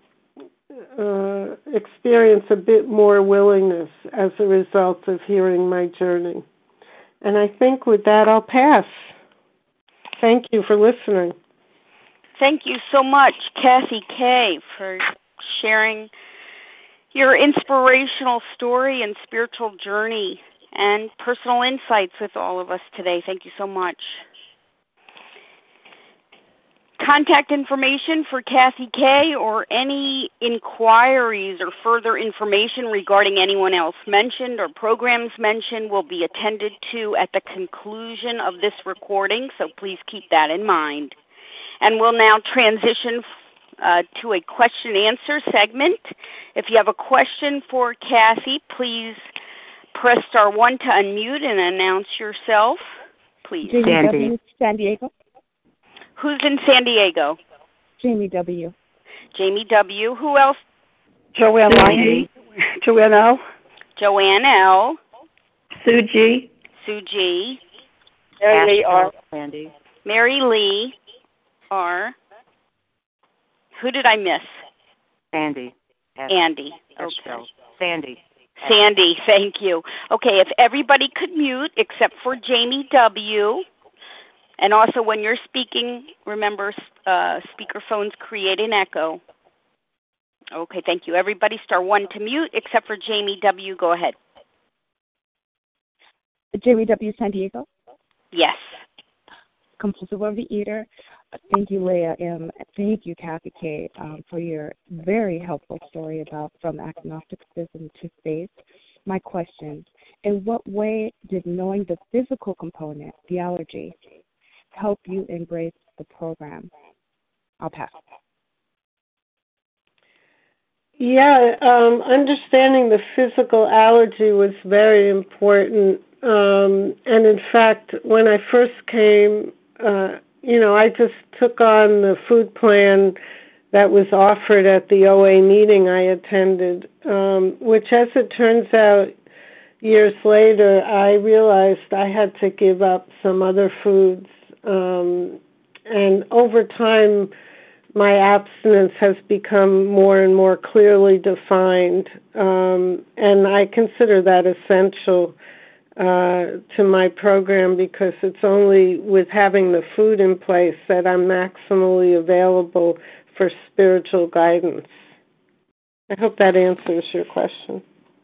uh, experience a bit more willingness as a result of hearing my journey. And I think with that, I'll pass. Thank you for listening. Thank you so much, Kathy Kay, for sharing your inspirational story and spiritual journey and personal insights with all of us today. Thank you so much. Contact information for Kathy Kay or any inquiries or further information regarding anyone else mentioned or programs mentioned will be attended to at the conclusion of this recording, so please keep that in mind. And we'll now transition uh, to a question-answer segment. If you have a question for Kathy, please press star one to unmute and announce yourself, please. Jamie W., San Diego. Who's in San Diego? Jamie W. Jamie W. Who else? Joanne Lange. Joanne L. Joanne L. Sue G. Sue G. Mary Lee R. Sandy. Mary Lee R. Who did I miss? Sandy. Andy. Okay. Sandy. Sandy, thank you. Okay, if everybody could mute except for Jamie W. And also when you're speaking, remember uh, speaker phones create an echo. Okay, thank you. Everybody star one to mute except for Jamie W. Go ahead. Jamie W. San Diego. Yes. Compulsive overeater. Thank you, Leah M. Thank you, Kathy K., um, for your very helpful story about from agnosticism to faith. My question, in what way did knowing the physical component, the allergy, help you embrace the program? I'll pass. Yeah, um, understanding the physical allergy was very important. Um, and in fact, when I first came, uh, you know, I just took on the food plan that was offered at the O A meeting I attended, um, which, as it turns out, years later, I realized I had to give up some other foods. Um, and over time, my abstinence has become more and more clearly defined, um, and I consider that essential uh, to my program because it's only with having the food in place that I'm maximally available for spiritual guidance. I hope that answers your question.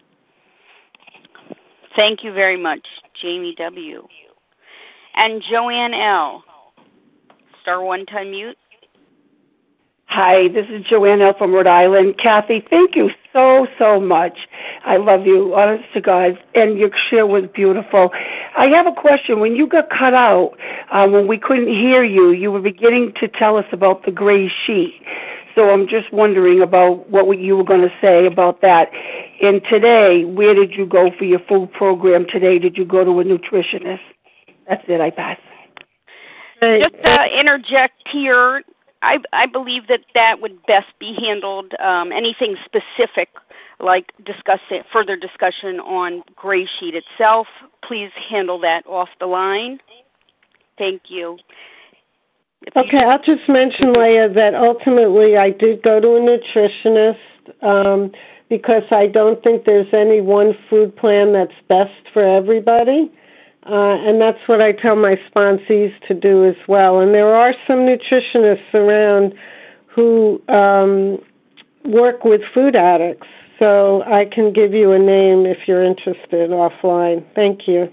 Thank you very much, Jamie W. And Joanne L. Star one to unmute. Hi, this is Joanne L. from Rhode Island. Kathy, thank you so, so much. I love you, honest to God, and your share was beautiful. I have a question. When you got cut out, um, when we couldn't hear you, you were beginning to tell us about the gray sheet. So I'm just wondering about what you were going to say about that. And today, where did you go for your food program today? Did you go to a nutritionist? That's it, I pass. Just uh, interject here. I, I believe that that would best be handled, um, anything specific, like discuss it, further discussion on Gray Sheet itself. Please handle that off the line. Thank you. If okay, you... I'll just mention, Leah, that ultimately I did go to a nutritionist um, because I don't think there's any one food plan that's best for everybody. Uh, and that's what I tell my sponsees to do as well. And there are some nutritionists around who um, work with food addicts. So I can give you a name if you're interested offline. Thank you.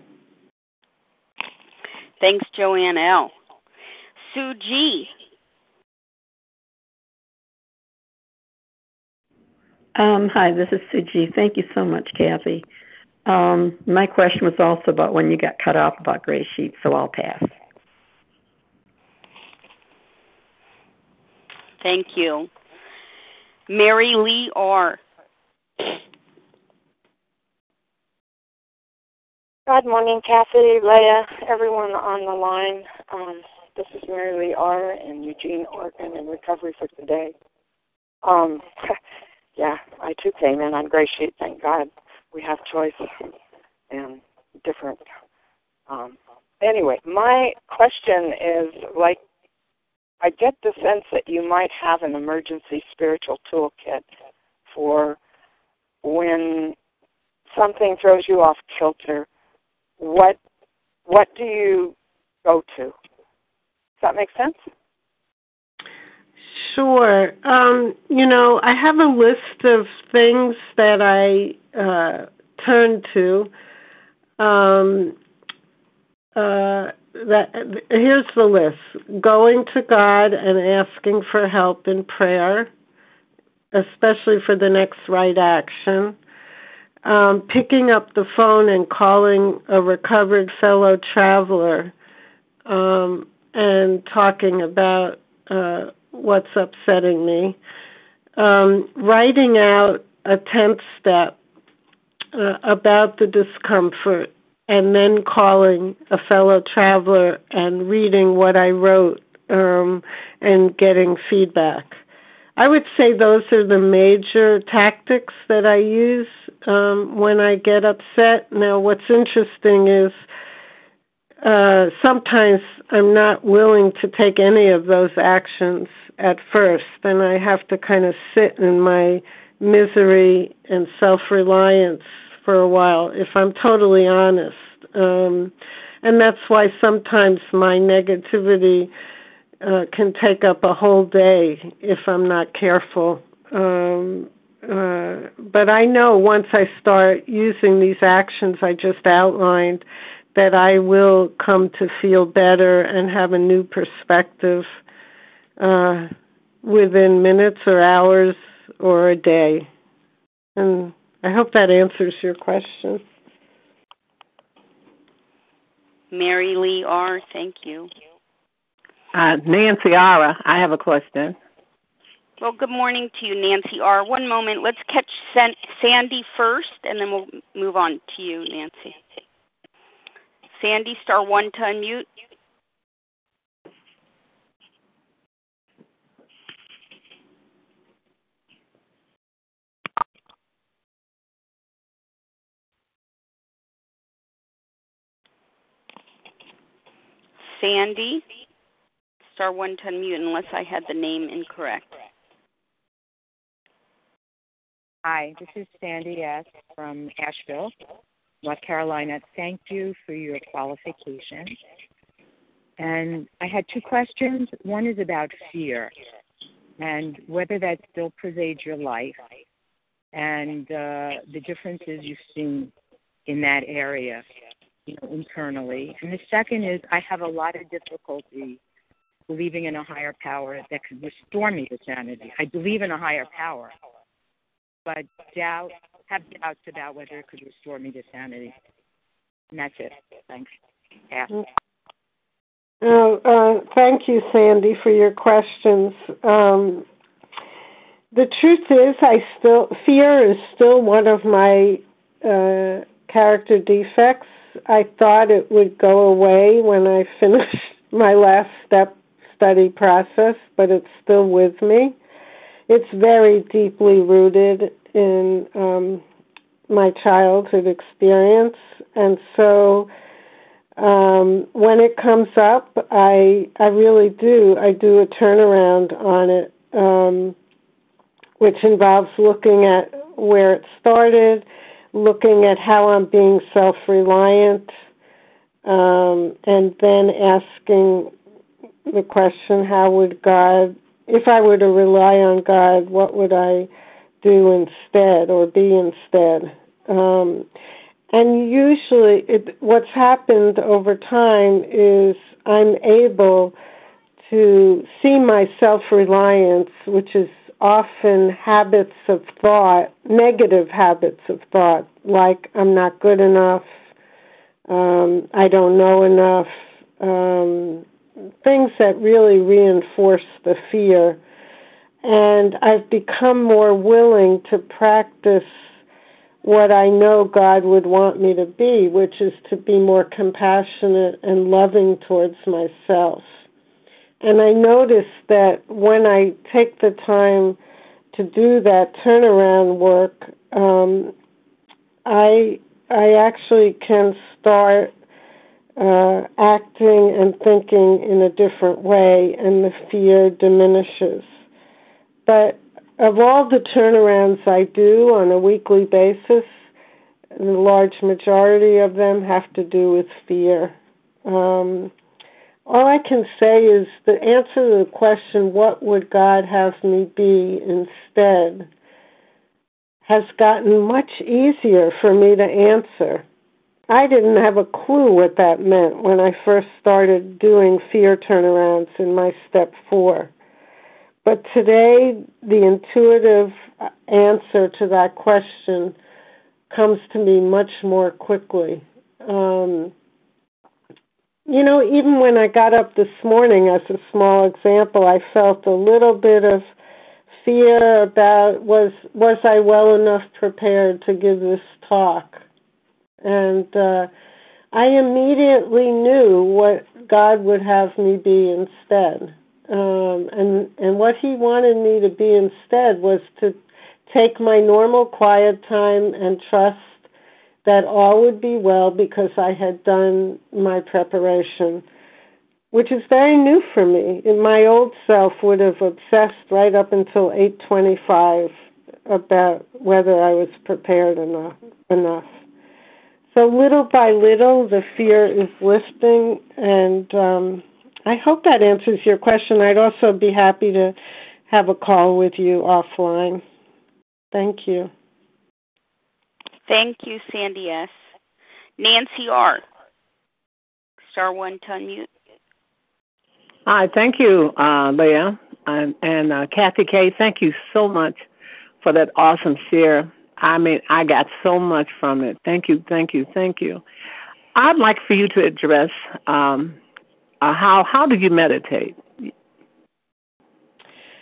Thanks, Joanne L. Sue G. Um, hi, this is Sue G. Thank you so much, Kathy. Um, my question was also about when you got cut off about Gray Sheet, so I'll pass. Thank you. Mary Lee R. Good morning, Kathy, Leah, everyone on the line. Um, this is Mary Lee R. in Eugene, Oregon, in recovery for today. Um, yeah, I too came in on Gray Sheet, thank God. We have choice and different. Um, anyway, my question is, like, I get the sense that you might have an emergency spiritual toolkit for when something throws you off kilter. What what do you go to? Does that make sense? Sure. Um, you know, I have a list of things that I uh, turn to. Um, uh, that here's the list: going to God and asking for help in prayer, especially for the next right action. Um, picking up the phone and calling a recovered fellow traveler um, and talking about uh, what's upsetting me. Um, writing out a tenth step uh, about the discomfort and then calling a fellow traveler and reading what I wrote um, and getting feedback. I would say those are the major tactics that I use um, when I get upset. Now, what's interesting is uh, sometimes I'm not willing to take any of those actions at first, and I have to kind of sit in my misery and self-reliance for a while, if I'm totally honest. Um, and that's why sometimes my negativity uh, can take up a whole day if I'm not careful. Um, uh, but I know once I start using these actions I just outlined that I will come to feel better and have a new perspective uh, within minutes or hours or a day. And I hope that answers your question. Mary Lee R., thank you. Uh, Nancy Ara, I have a question. Well, good morning to you, Nancy R. One moment. Let's catch San- Sandy first, and then we'll move on to you, Nancy. Sandy, star one to unmute. Sandy, star one to unmute, unless I had the name incorrect. Hi, this is Sandy S. from Asheville, North Carolina. Thank you for your qualification. And I had two questions. One is about fear and whether that still pervades your life and uh, the differences you've seen in that area, you know, internally. And the second is I have a lot of difficulty believing in a higher power that could restore me to sanity. I believe in a higher power, but doubt, have doubts about whether it could restore me to sanity. And that's it. Thanks. Yeah. Oh, uh, thank you, Sandy, for your questions. Um, the truth is, I still fear is still one of my uh, character defects. I thought it would go away when I finished my last step study process, but it's still with me. It's very deeply rooted in um, my childhood experience, and so um, when it comes up, I I really do I do a turnaround on it, um, which involves looking at where it started, looking at how I'm being self-reliant, um, and then asking the question, how would God, if I were to rely on God, what would I do instead or be instead? Um, and usually it, what's happened over time is I'm able to see my self-reliance, which is often habits of thought, negative habits of thought, like I'm not good enough, um, I don't know enough, um, things that really reinforce the fear. And I've become more willing to practice what I know God would want me to be, which is to be more compassionate and loving towards myself. And I notice that when I take the time to do that turnaround work, um, I I actually can start uh, acting and thinking in a different way, and the fear diminishes. But of all the turnarounds I do on a weekly basis, the large majority of them have to do with fear. Um, all I can say is the answer to the question, what would God have me be instead, has gotten much easier for me to answer. I didn't have a clue what that meant when I first started doing fear turnarounds in my step four. But today, the intuitive answer to that question comes to me much more quickly. Um, you know, even when I got up this morning, as a small example, I felt a little bit of fear about was was I well enough prepared to give this talk? And uh, I immediately knew what God would have me be instead. Um, and, and what he wanted me to be instead was to take my normal quiet time and trust that all would be well because I had done my preparation, which is very new for me. And my old self would have obsessed right up until eight twenty-five about whether I was prepared enough. enough. So little by little, the fear is lifting, and um, I hope that answers your question. I'd also be happy to have a call with you offline. Thank you. Thank you, Sandy S. Nancy R. Star one to unmute. Hi, thank you, uh, Leah. And, and uh, Kathy K., thank you so much for that awesome share. I mean, I got so much from it. Thank you, thank you, thank you. I'd like for you to address um, uh, how how do you meditate?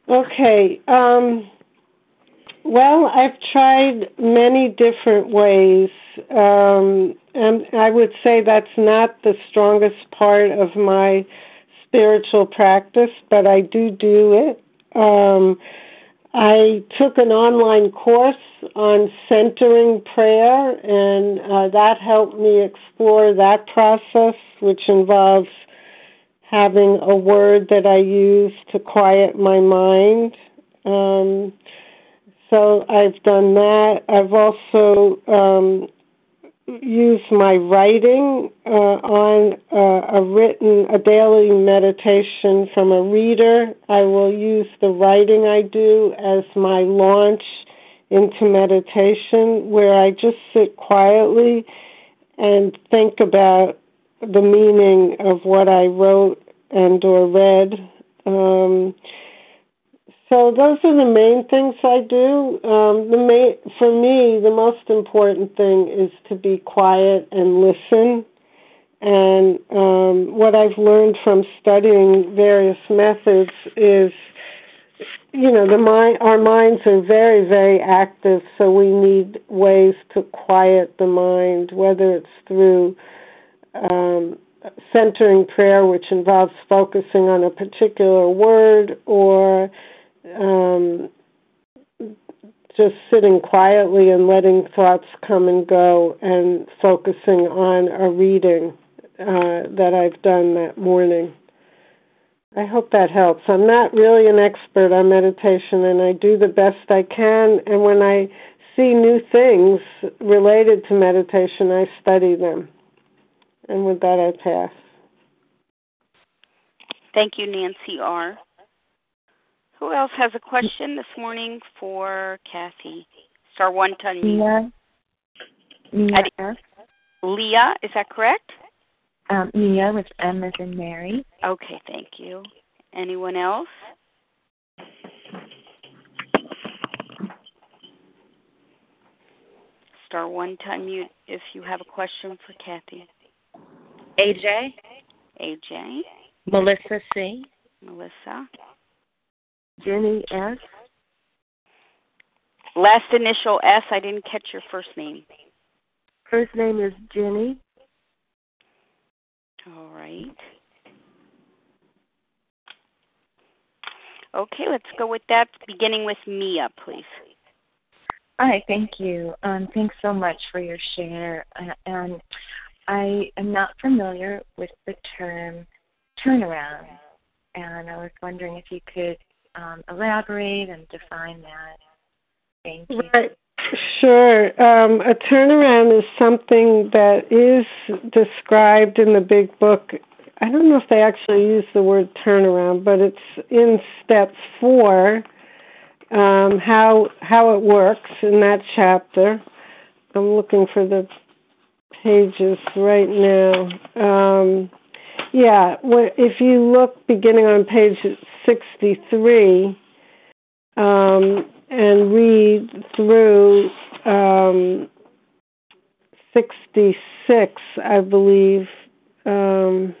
Okay. Um, well, I've tried many different ways, um, and I would say that's not the strongest part of my spiritual practice, but I do do it. Um, I took an online course on centering prayer, and uh, that helped me explore that process, which involves having a word that I use to quiet my mind. Um, so I've done that. I've also um, used my writing uh, on uh, a written, a daily meditation from a reader. I will use the writing I do as my launch into meditation, where I just sit quietly and think about the meaning of what I wrote and or read. Um, so those are the main things I do. Um, the main, for me, the most important thing is to be quiet and listen. And um, what I've learned from studying various methods is, you know, the mind, our minds are very, very active, so we need ways to quiet the mind, whether it's through um, centering prayer, which involves focusing on a particular word, or um, just sitting quietly and letting thoughts come and go and focusing on a reading uh, that I've done that morning. I hope that helps. I'm not really an expert on meditation, and I do the best I can, and when I see new things related to meditation, I study them. And with that, I pass. Thank you, Nancy R. Who else has a question this morning for Kathy? Star one to unmute. Mia. Mia. Leah, is that correct? Um, Mia with M as in Mary. Okay, thank you. Anyone else? Star one to unmute if you have a question for Kathy. A J. A J. Melissa C. Melissa. Jenny S. Last initial S. I didn't catch your first name. First name is Jenny. All right. Okay, let's go with that, beginning with Mia, please. Hi, thank you. Um, thanks so much for your share. Uh, and I am not familiar with the term turnaround, and I was wondering if you could um, elaborate and define that. Thank you. Right. Sure. Um, a turnaround is something that is described in the big book. I don't know if they actually use the word turnaround, but it's in step four, um, how how it works in that chapter. I'm looking for the pages right now. Um, yeah, if you look beginning on page sixty-three, um, and read through um, sixty-six, I believe. Um,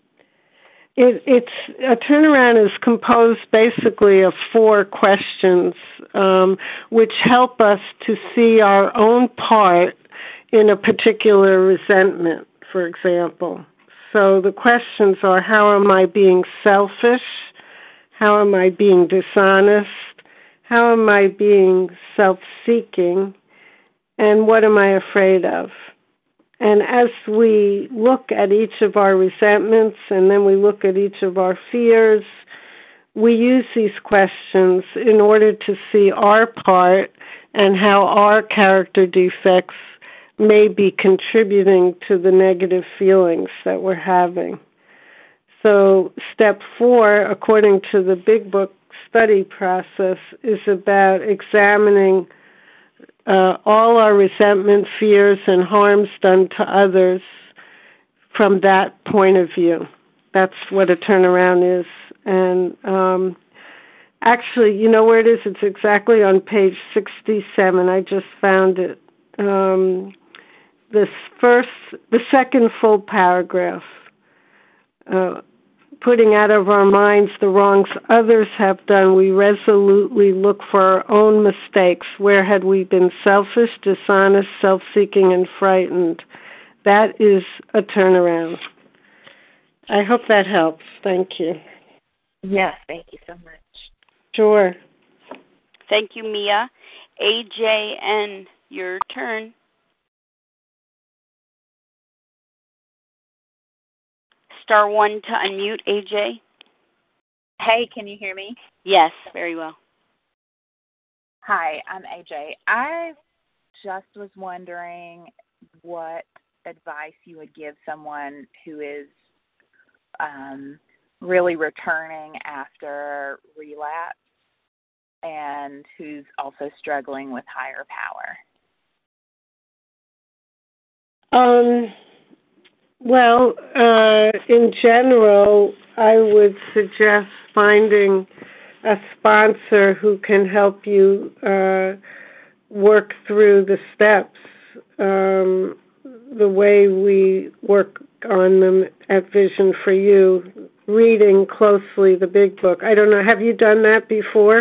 it, it's a turnaround is composed basically of four questions, um, which help us to see our own part in a particular resentment, for example. So the questions are: how am I being selfish? How am I being dishonest? How am I being self-seeking? And what am I afraid of? And as we look at each of our resentments and then we look at each of our fears, we use these questions in order to see our part and how our character defects may be contributing to the negative feelings that we're having. So step four, according to the Big Book study process, is about examining uh, all our resentment, fears, and harms done to others from that point of view. That's what a turnaround is. And um, actually, you know where it is? It's exactly on page sixty-seven. I just found it. Um, this first, the second full paragraph. Uh, putting out of our minds the wrongs others have done, we resolutely look for our own mistakes. Where had we been selfish, dishonest, self-seeking, and frightened? That is a turnaround. I hope that helps. Thank you. Yes, thank you so much. Sure. Thank you, Mia. A J N, your turn. Star one to unmute, A J. Hey, can you hear me? Yes, very well. Hi, I'm A J. I just was wondering what advice you would give someone who is um, really returning after relapse and who's also struggling with higher power. Um. Well, uh, in general, I would suggest finding a sponsor who can help you uh, work through the steps um, the way we work on them at Vision for You, reading closely the big book. I don't know, have you done that before,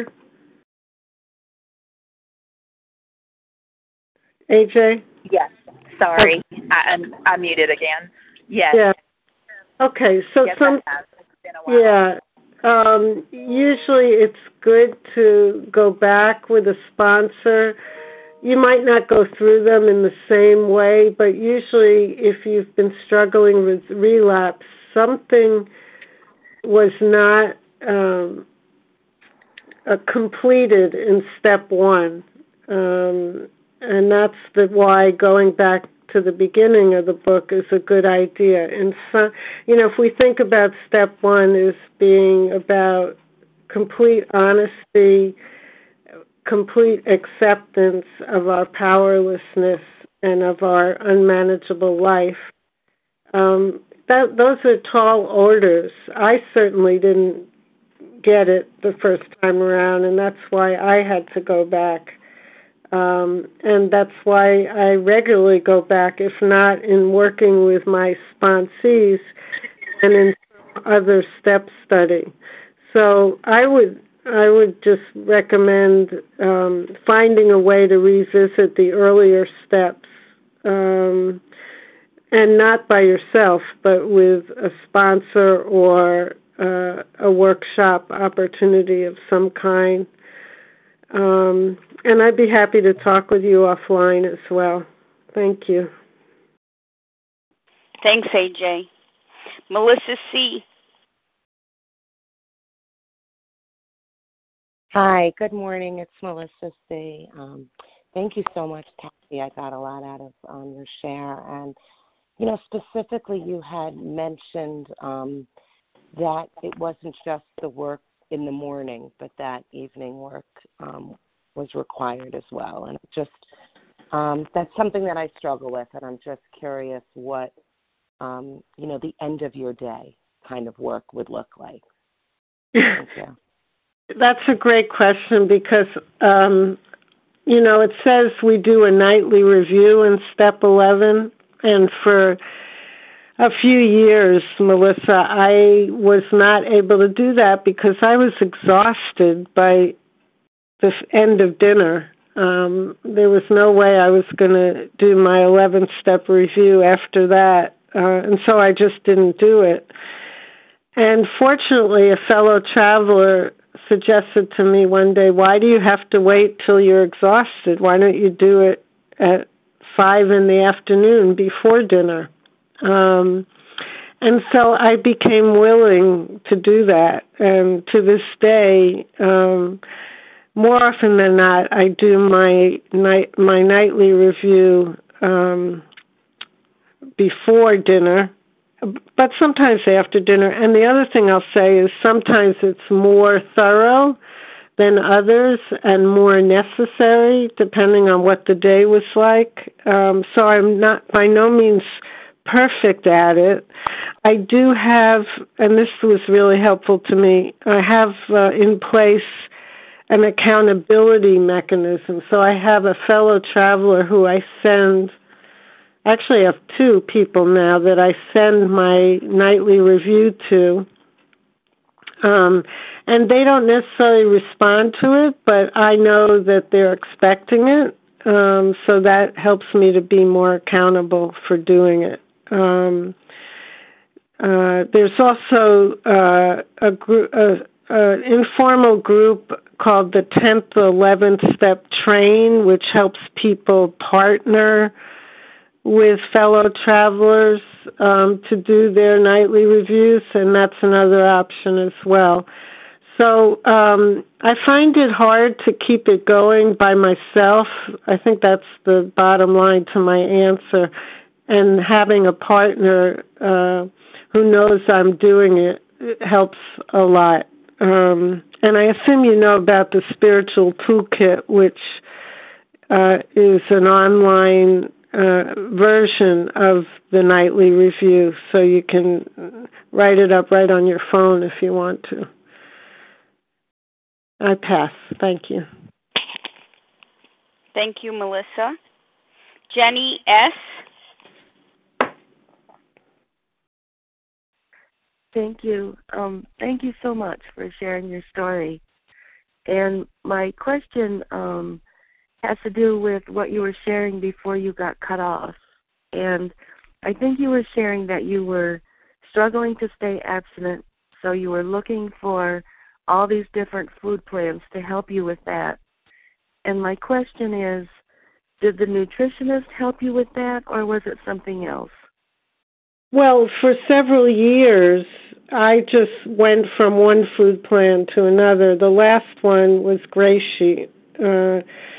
A J? Yes. Sorry, okay. I, I'm, I'm muted again. Yes. Yeah. Okay, so yes, some. It's been a while. Yeah. Um, usually it's good to go back with a sponsor. You might not go through them in the same way, but usually if you've been struggling with relapse, something was not um, uh, completed in step one. Um, and that's the why going back to the beginning of the book is a good idea. And so, you know, if we think about step one as being about complete honesty, complete acceptance of our powerlessness and of our unmanageable life, um, that those are tall orders. I certainly didn't get it the first time around, and that's why I had to go back. Um, and that's why I regularly go back, if not in working with my sponsees and in other step study. So I would I would just recommend um, finding a way to revisit the earlier steps, um, and not by yourself, but with a sponsor or uh, a workshop opportunity of some kind. Um, and I'd be happy to talk with you offline as well. Thank you. Thanks, A J. Melissa C. Hi, good morning. It's Melissa C. Um, thank you so much, Kathy. I got a lot out of um, your share. And, you know, specifically you had mentioned um, that it wasn't just the work in the morning, but that evening work um, was required as well. And just um, that's something that I struggle with, and I'm just curious what, um, you know, the end of your day kind of work would look like. Thank you. That's a great question because, um, you know, it says we do a nightly review in step eleven, and for a few years, Melissa, I was not able to do that because I was exhausted by the end of dinner. Um, there was no way I was going to do my eleven-step review after that, uh, and so I just didn't do it. And fortunately, a fellow traveler suggested to me one day, why do you have to wait till you're exhausted? Why don't you do it at five in the afternoon before dinner? Um, and so I became willing to do that. And to this day, um, more often than not, I do my night my nightly review um, before dinner, but sometimes after dinner. And the other thing I'll say is sometimes it's more thorough than others and more necessary, depending on what the day was like. Um, so I'm not by no means perfect at it. I do have, and this was really helpful to me, I have uh, in place an accountability mechanism. So I have a fellow traveler who I send, actually I have two people now that I send my nightly review to, Um, and they don't necessarily respond to it, but I know that they're expecting it. Um, so that helps me to be more accountable for doing it. Um, uh, there's also uh, a group, uh, uh, informal group called the tenth eleventh Step Train, which helps people partner with fellow travelers um, to do their nightly reviews, and that's another option as well. So um, I find it hard to keep it going by myself. I think that's the bottom line to my answer. And having a partner uh, who knows I'm doing it, it helps a lot. Um, and I assume you know about the Spiritual Toolkit, which uh, is an online uh, version of the nightly review, so you can write it up right on your phone if you want to. I pass. Thank you. Thank you, Melissa. Jenny S. Thank you. Um, thank you so much for sharing your story. And my question um, has to do with what you were sharing before you got cut off. And I think you were sharing that you were struggling to stay abstinent, so you were looking for all these different food plans to help you with that. And my question is, did the nutritionist help you with that, or was it something else? Well, for several years, I just went from one food plan to another. The last one was Gray Sheet. Uh,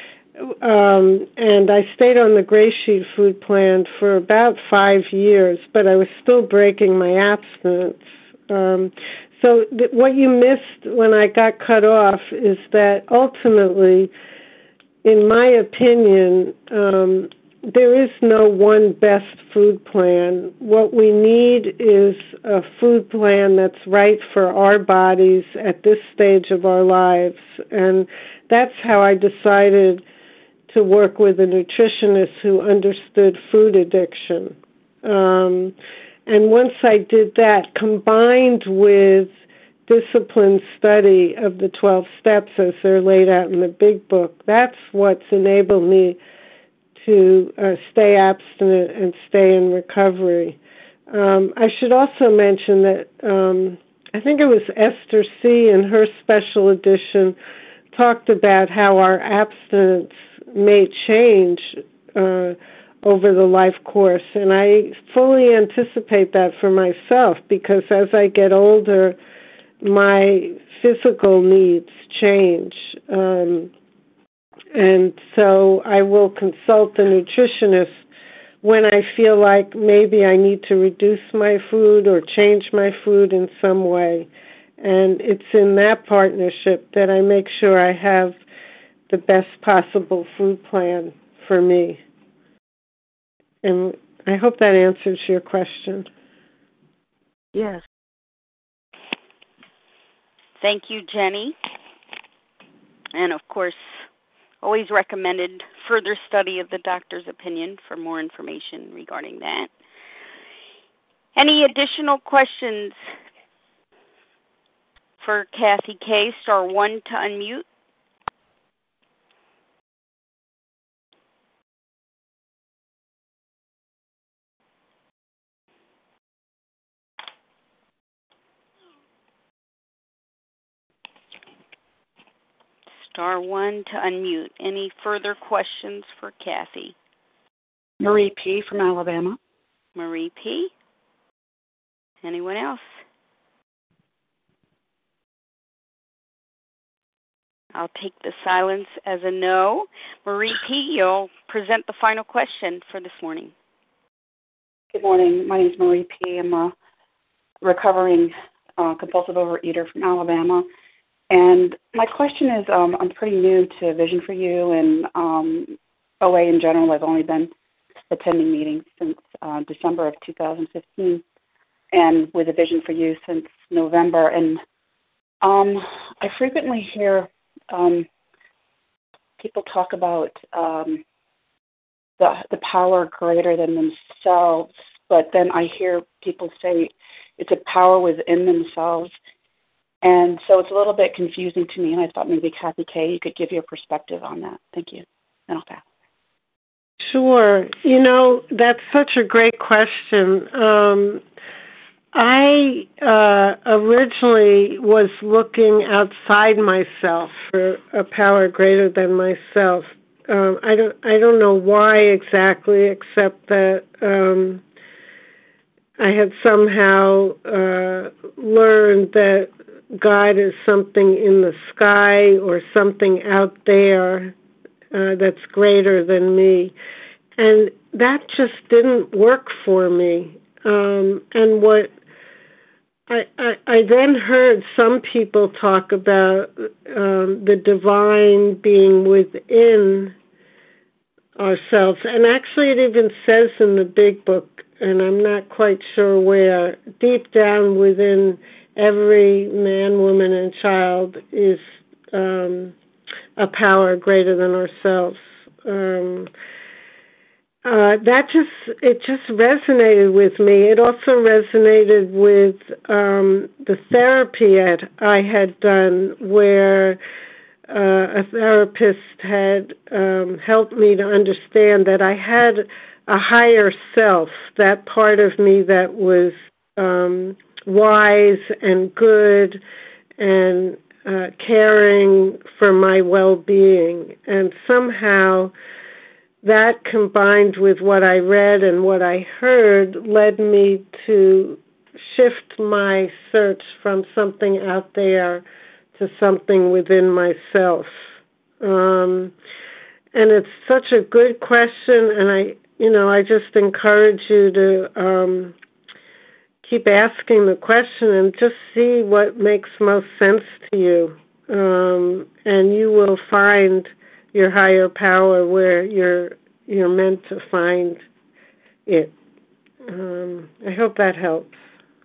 um, and I stayed on the Gray Sheet food plan for about five years, but I was still breaking my abstinence. Um, so th- what you missed when I got cut off is that ultimately, in my opinion, um, there is no one best food plan. What we need is a food plan that's right for our bodies at this stage of our lives. And that's how I decided to work with a nutritionist who understood food addiction. Um, and once I did that, combined with disciplined study of the twelve steps as they're laid out in the big book, that's what's enabled me to uh, stay abstinent and stay in recovery. Um, I should also mention that um, I think it was Esther C. in her special edition talked about how our abstinence may change uh, over the life course, and I fully anticipate that for myself, because as I get older, my physical needs change. Um, and so I will consult the nutritionist when I feel like maybe I need to reduce my food or change my food in some way. And it's in that partnership that I make sure I have the best possible food plan for me. And I hope that answers your question. Yes. Thank you, Jenny. And of course, always recommended further study of the doctor's opinion for more information regarding that. Any additional questions for Kathy K? Star one to unmute. Star one to unmute. Any further questions for Kathy? Marie P. from Alabama. Marie P. Anyone else? I'll take the silence as a no. Marie P., you'll present the final question for this morning. Good morning. My name is Marie P. I'm a recovering uh, compulsive overeater from Alabama. And my question is, um, I'm pretty new to Vision for You and um, O A in general. I've only been attending meetings since uh, December of two thousand fifteen, and with a Vision for You since November. And um, I frequently hear um, people talk about um, the the power greater than themselves, but then I hear people say it's a power within themselves. And so it's a little bit confusing to me, and I thought maybe Kathy Kay, you could give your perspective on that. Thank you. And I'll pass. Sure. You know, that's such a great question. Um, I uh, originally was looking outside myself for a power greater than myself. Um, I don't. I don't know why exactly, except that um, I had somehow uh, learned that God is something in the sky or something out there uh, that's greater than me. And that just didn't work for me. Um, and what I, I, I then heard some people talk about um, the divine being within ourselves. And actually it even says in the big book, and I'm not quite sure where, deep down within every man, woman, and child is um, a power greater than ourselves. Um, uh, that just, it just resonated with me. It also resonated with um, the therapy at, I had done where uh, a therapist had um, helped me to understand that I had a higher self, that part of me that was um, wise and good and uh, caring for my well-being. And somehow that combined with what I read and what I heard led me to shift my search from something out there to something within myself. Um, and it's such a good question, and I, you know, I just encourage you to um, keep asking the question and just see what makes most sense to you. Um, and you will find your higher power where you're you're meant to find it. Um, I hope that helps.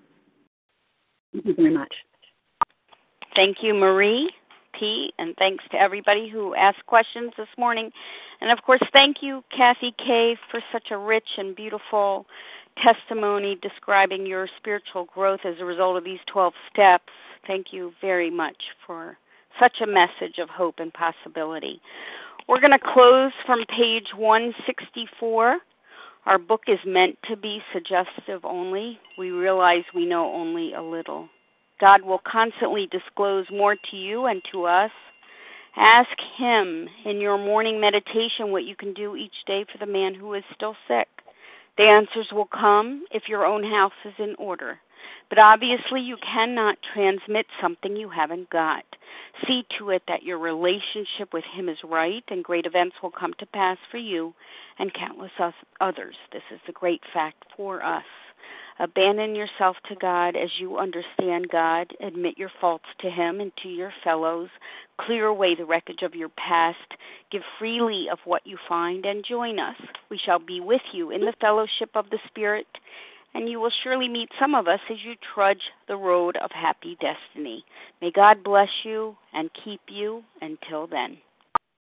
Thank you very much. Thank you, Marie P., and thanks to everybody who asked questions this morning. And, of course, thank you, Kathy Kay, for such a rich and beautiful testimony describing your spiritual growth as a result of these twelve steps. Thank you very much for such a message of hope and possibility. We're going to close from page one sixty-four. Our book is meant to be suggestive only. We realize we know only a little. God will constantly disclose more to you and to us. Ask Him in your morning meditation what you can do each day for the man who is still sick. The answers will come if your own house is in order. But obviously you cannot transmit something you haven't got. See to it that your relationship with Him is right, and great events will come to pass for you and countless others. This is the great fact for us. Abandon yourself to God as you understand God. Admit your faults to Him and to your fellows. Clear away the wreckage of your past. Give freely of what you find and join us. We shall be with you in the fellowship of the Spirit, and you will surely meet some of us as you trudge the road of happy destiny. May God bless you and keep you until then.